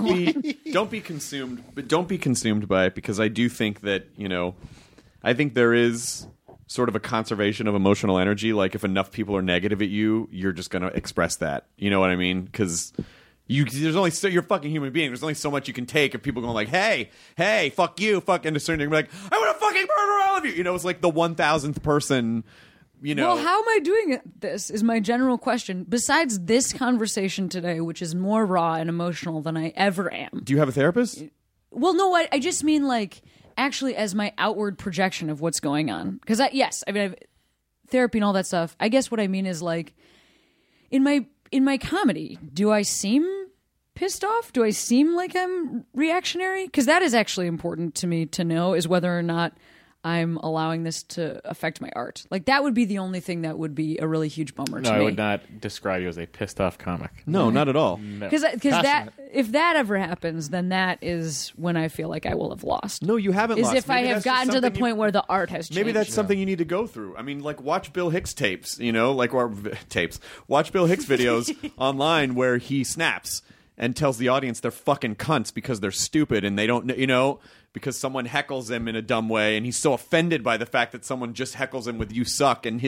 be consumed, but don't be consumed by it, because I do think that, you know, I think there is sort of a conservation of emotional energy. Like, if enough people are negative at you, you're just going to express that. You know what I mean? Because you're a fucking human being. There's only so much you can take of people going like, hey, fuck you, fuck, and a certain, you're like, I want to fucking murder all of you. You know, it's like the 1,000th person. You know. Well, how am I doing this is my general question. Besides this conversation today, which is more raw and emotional than I ever am. Do you have a therapist? Well, no, I just mean like actually as my outward projection of what's going on. Because I have therapy and all that stuff. I guess what I mean is like in my comedy, do I seem pissed off? Do I seem like I'm reactionary? Because that is actually important to me to know, is whether or not I'm allowing this to affect my art. Like, that would be the only thing that would be a really huge bummer to me. No, I would not describe you as a pissed off comic. No, not at all. Because that, if that ever happens, then that is when I feel like I will have lost. No, you haven't lost. Is if I have gotten to the point where the art has changed. Maybe that's something you need to go through. I mean, like, watch Bill Hicks tapes, you know, like, or tapes. Watch Bill Hicks videos online where he snaps and tells the audience they're fucking cunts because they're stupid and they don't, you know, because someone heckles him in a dumb way, and he's so offended by the fact that someone just heckles him with "you suck," and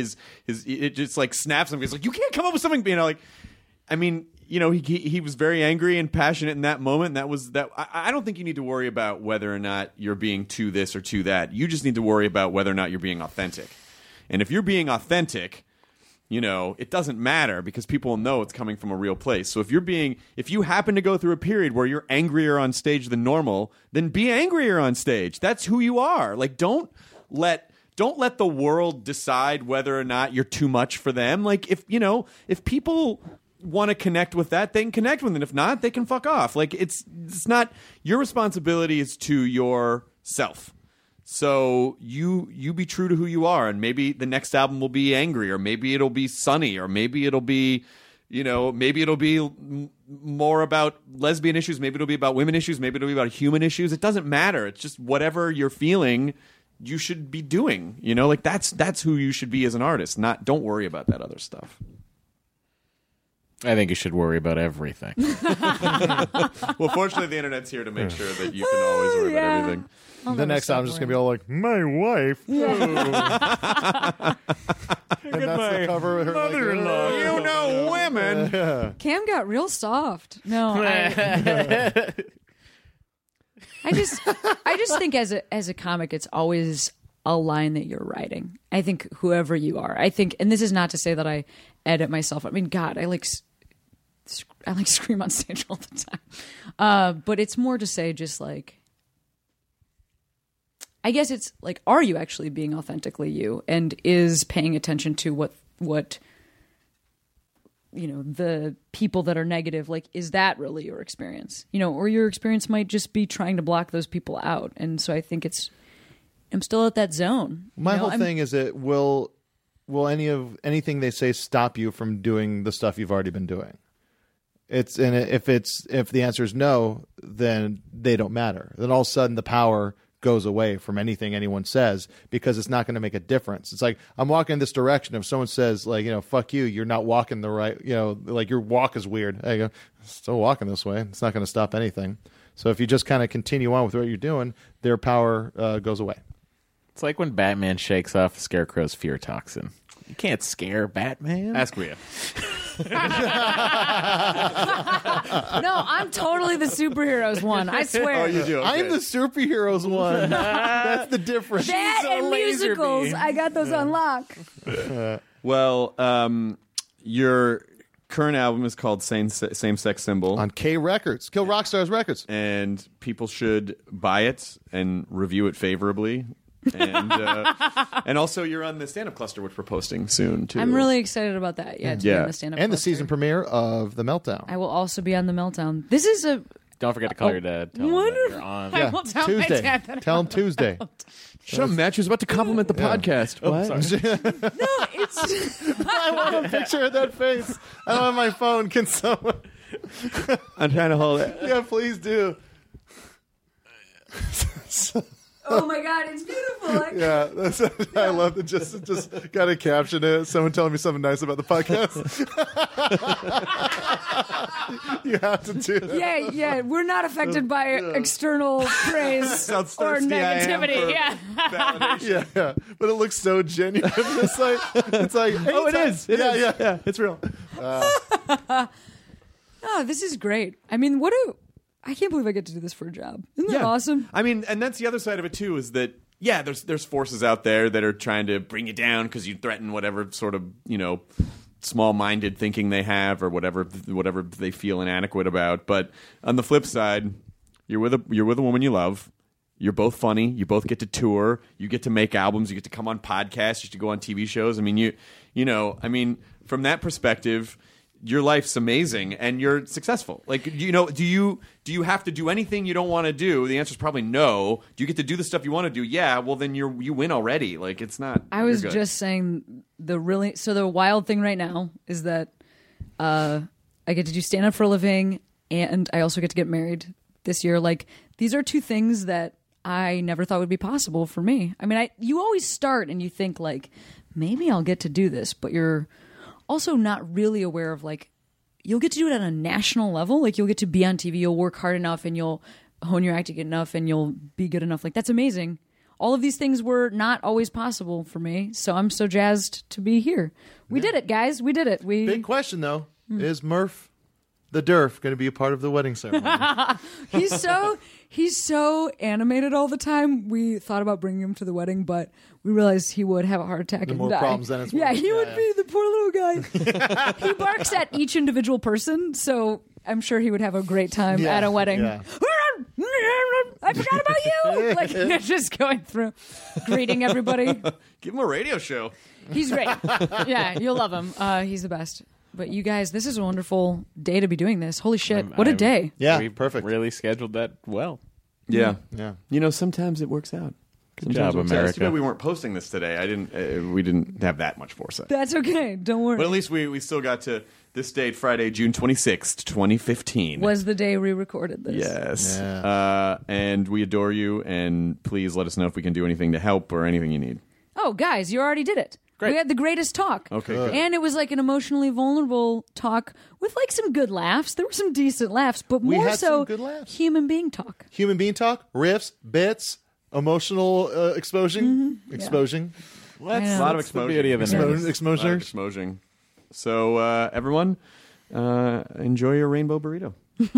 it just like snaps him. He's like, "You can't come up with something," you know, like, I mean, you know, he was very angry and passionate in that moment. And that was that. I don't think you need to worry about whether or not you're being to this or to that. You just need to worry about whether or not you're being authentic. And if you're being authentic, you know, it doesn't matter, because people will know it's coming from a real place. So if you happen to go through a period where you're angrier on stage than normal, then be angrier on stage. That's who you are. Like, don't let don't let the world decide whether or not you're too much for them. Like, if people want to connect with that, they can connect with it. If not, they can fuck off. Like, it's not your responsibility is to yourself. So you be true to who you are, and maybe the next album will be angry, or maybe it'll be sunny, or maybe it'll be, maybe it'll be more about lesbian issues, maybe it'll be about women issues, maybe it'll be about human issues. It doesn't matter. It's just whatever you're feeling, you should be doing. Like that's who you should be as an artist. Don't worry about that other stuff. I think you should worry about everything. Well, fortunately, the internet's here to make sure that you can always worry about everything. The next time I'm just going to be all like, my wife. And that's the cover of her mother-in-law. Women. Yeah. Cam got real soft. No, I just think as a comic, it's always a line that you're writing. I think whoever you are, and this is not to say that I edit myself. I mean, God, I scream on stage all the time. But it's more to say just like, I guess it's like, are you actually being authentically you, and is paying attention to what the people that are negative, like, is that really your experience? Or your experience might just be trying to block those people out. And so I think I'm still at that zone. My whole thing is that will anything they say stop you from doing the stuff you've already been doing? If the answer is no, then they don't matter. Then all of a sudden the power goes away from anything anyone says, because it's not going to make a difference. It's like, I'm walking in this direction. If someone says, like, fuck you, you're not walking the right, like, your walk is weird. I go, still walking this way. It's not going to stop anything. So if you just kind of continue on with what you're doing, their power goes away. It's like when Batman shakes off the Scarecrow's fear toxin. You can't scare Batman. Ask Rhea. No, I'm totally the superheroes one. I swear. Oh, you do? Okay. I'm the superheroes one. That's the difference. That and musicals. I got those on lock. Well, your current album is called Same Sex Symbol on K Records, Kill Rock Stars Records, and people should buy it and review it favorably. And also you're on the stand-up cluster, which we're posting soon too. I'm really excited about that. Yeah, to be on the stand-up and cluster. the season premiere of The Meltdown. I will also be on The Meltdown. This is a Don't forget to call your dad. Tell him that you're on. I will tell Tuesday. my dad that Tell him Tuesday. Shut up, Matt. She was about to compliment the podcast. What? No, it's I want a picture of that face. I don't have my phone. Can someone? I'm trying to hold it. Yeah, please do. oh my God, it's beautiful. I love it. Just gotta caption it. Someone telling me something nice about the podcast. You have to do that. Yeah. We're not affected by external praise or negativity. Yeah. But it looks so genuine. It's like oh, it is. Yeah, it's real. Oh, this is great. I mean, I can't believe I get to do this for a job. Isn't that awesome? I mean, and that's the other side of it too, is that there's forces out there that are trying to bring you down because you threaten whatever sort of small-minded thinking they have, or whatever they feel inadequate about. But on the flip side, you're with a woman you love. You're both funny. You both get to tour. You get to make albums. You get to come on podcasts. You get to go on TV shows. I mean, from that perspective, your life's amazing and you're successful. Like, do you have to do anything you don't want to do? The answer is probably no. Do you get to do the stuff you want to do? Yeah. Well, then you win already. Like, it's not. I was just saying the wild thing right now is that I get to do stand up for a living, and I also get to get married this year. Like, these are two things that I never thought would be possible for me. I mean, you always start and you think like, maybe I'll get to do this, but you're also not really aware of, like, you'll get to do it at a national level. Like, you'll get to be on TV, you'll work hard enough, and you'll hone your acting enough, and you'll be good enough. Like, that's amazing. All of these things were not always possible for me, so I'm so jazzed to be here. We did it, guys. We did it. Big question, though. Is Murph the Durf going to be a part of the wedding ceremony? He's so animated all the time. We thought about bringing him to the wedding, but we realized he would have a heart attack and more die. Problems than it's yeah, worth. He would be the poor little guy. He barks at each individual person, so I'm sure he would have a great time at a wedding. Yeah. I forgot about you. Like just going through, greeting everybody. Give him a radio show. He's great. Yeah, you'll love him. He's the best. But you guys, this is a wonderful day to be doing this. Holy shit. What a day. Yeah, we perfect. Really scheduled that well. Yeah. Yeah. You know, sometimes it works out. Good job, America. It's too bad we weren't posting this today. We didn't have that much foresight. That's okay. Don't worry. But at least we still got to this date, Friday, June 26th, 2015. Was the day we recorded this. Yes. Yeah. And we adore you, and please let us know if we can do anything to help or anything you need. Oh, guys, you already did it. Great. We had the greatest talk. Okay, good. And it was like an emotionally vulnerable talk with like some good laughs. There were some decent laughs, but We more had so some good laughs. human being talk. Human being talk, riffs, bits, emotional exposing. Exposing. A lot of exposure. Beauty of the Nerdist. Exposure. So, everyone, enjoy your rainbow burrito.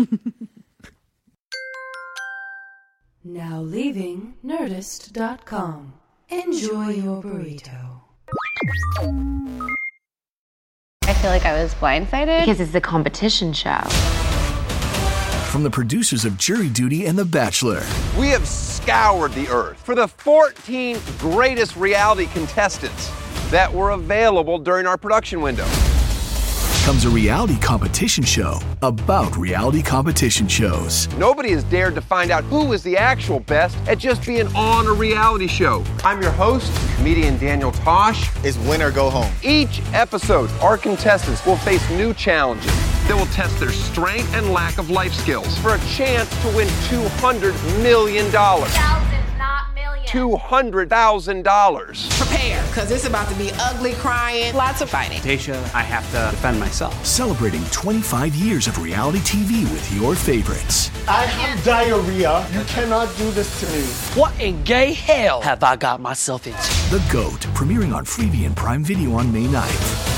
Now leaving Nerdist.com. Enjoy your burrito. I feel like I was blindsided because it's a competition show. From the producers of Jury Duty and The Bachelor. We have scoured the earth for the 14 greatest reality contestants that were available during our production window. Comes a reality competition show about reality competition shows. Nobody has dared to find out who is the actual best at just being on a reality show. I'm your host, comedian Daniel Tosh. It's win or go home. Each episode, our contestants will face new challenges that will test their strength and lack of life skills for a chance to win $200 million. Thousands, not millions. $200,000. Prepare, because it's about to be ugly, crying, lots of fighting. Tasha, I have to defend myself. Celebrating 25 years of reality TV with your favorites. I have diarrhea. You cannot do this to me. What in gay hell have I got myself into? The GOAT, premiering on Freevee and Prime Video on May 9th.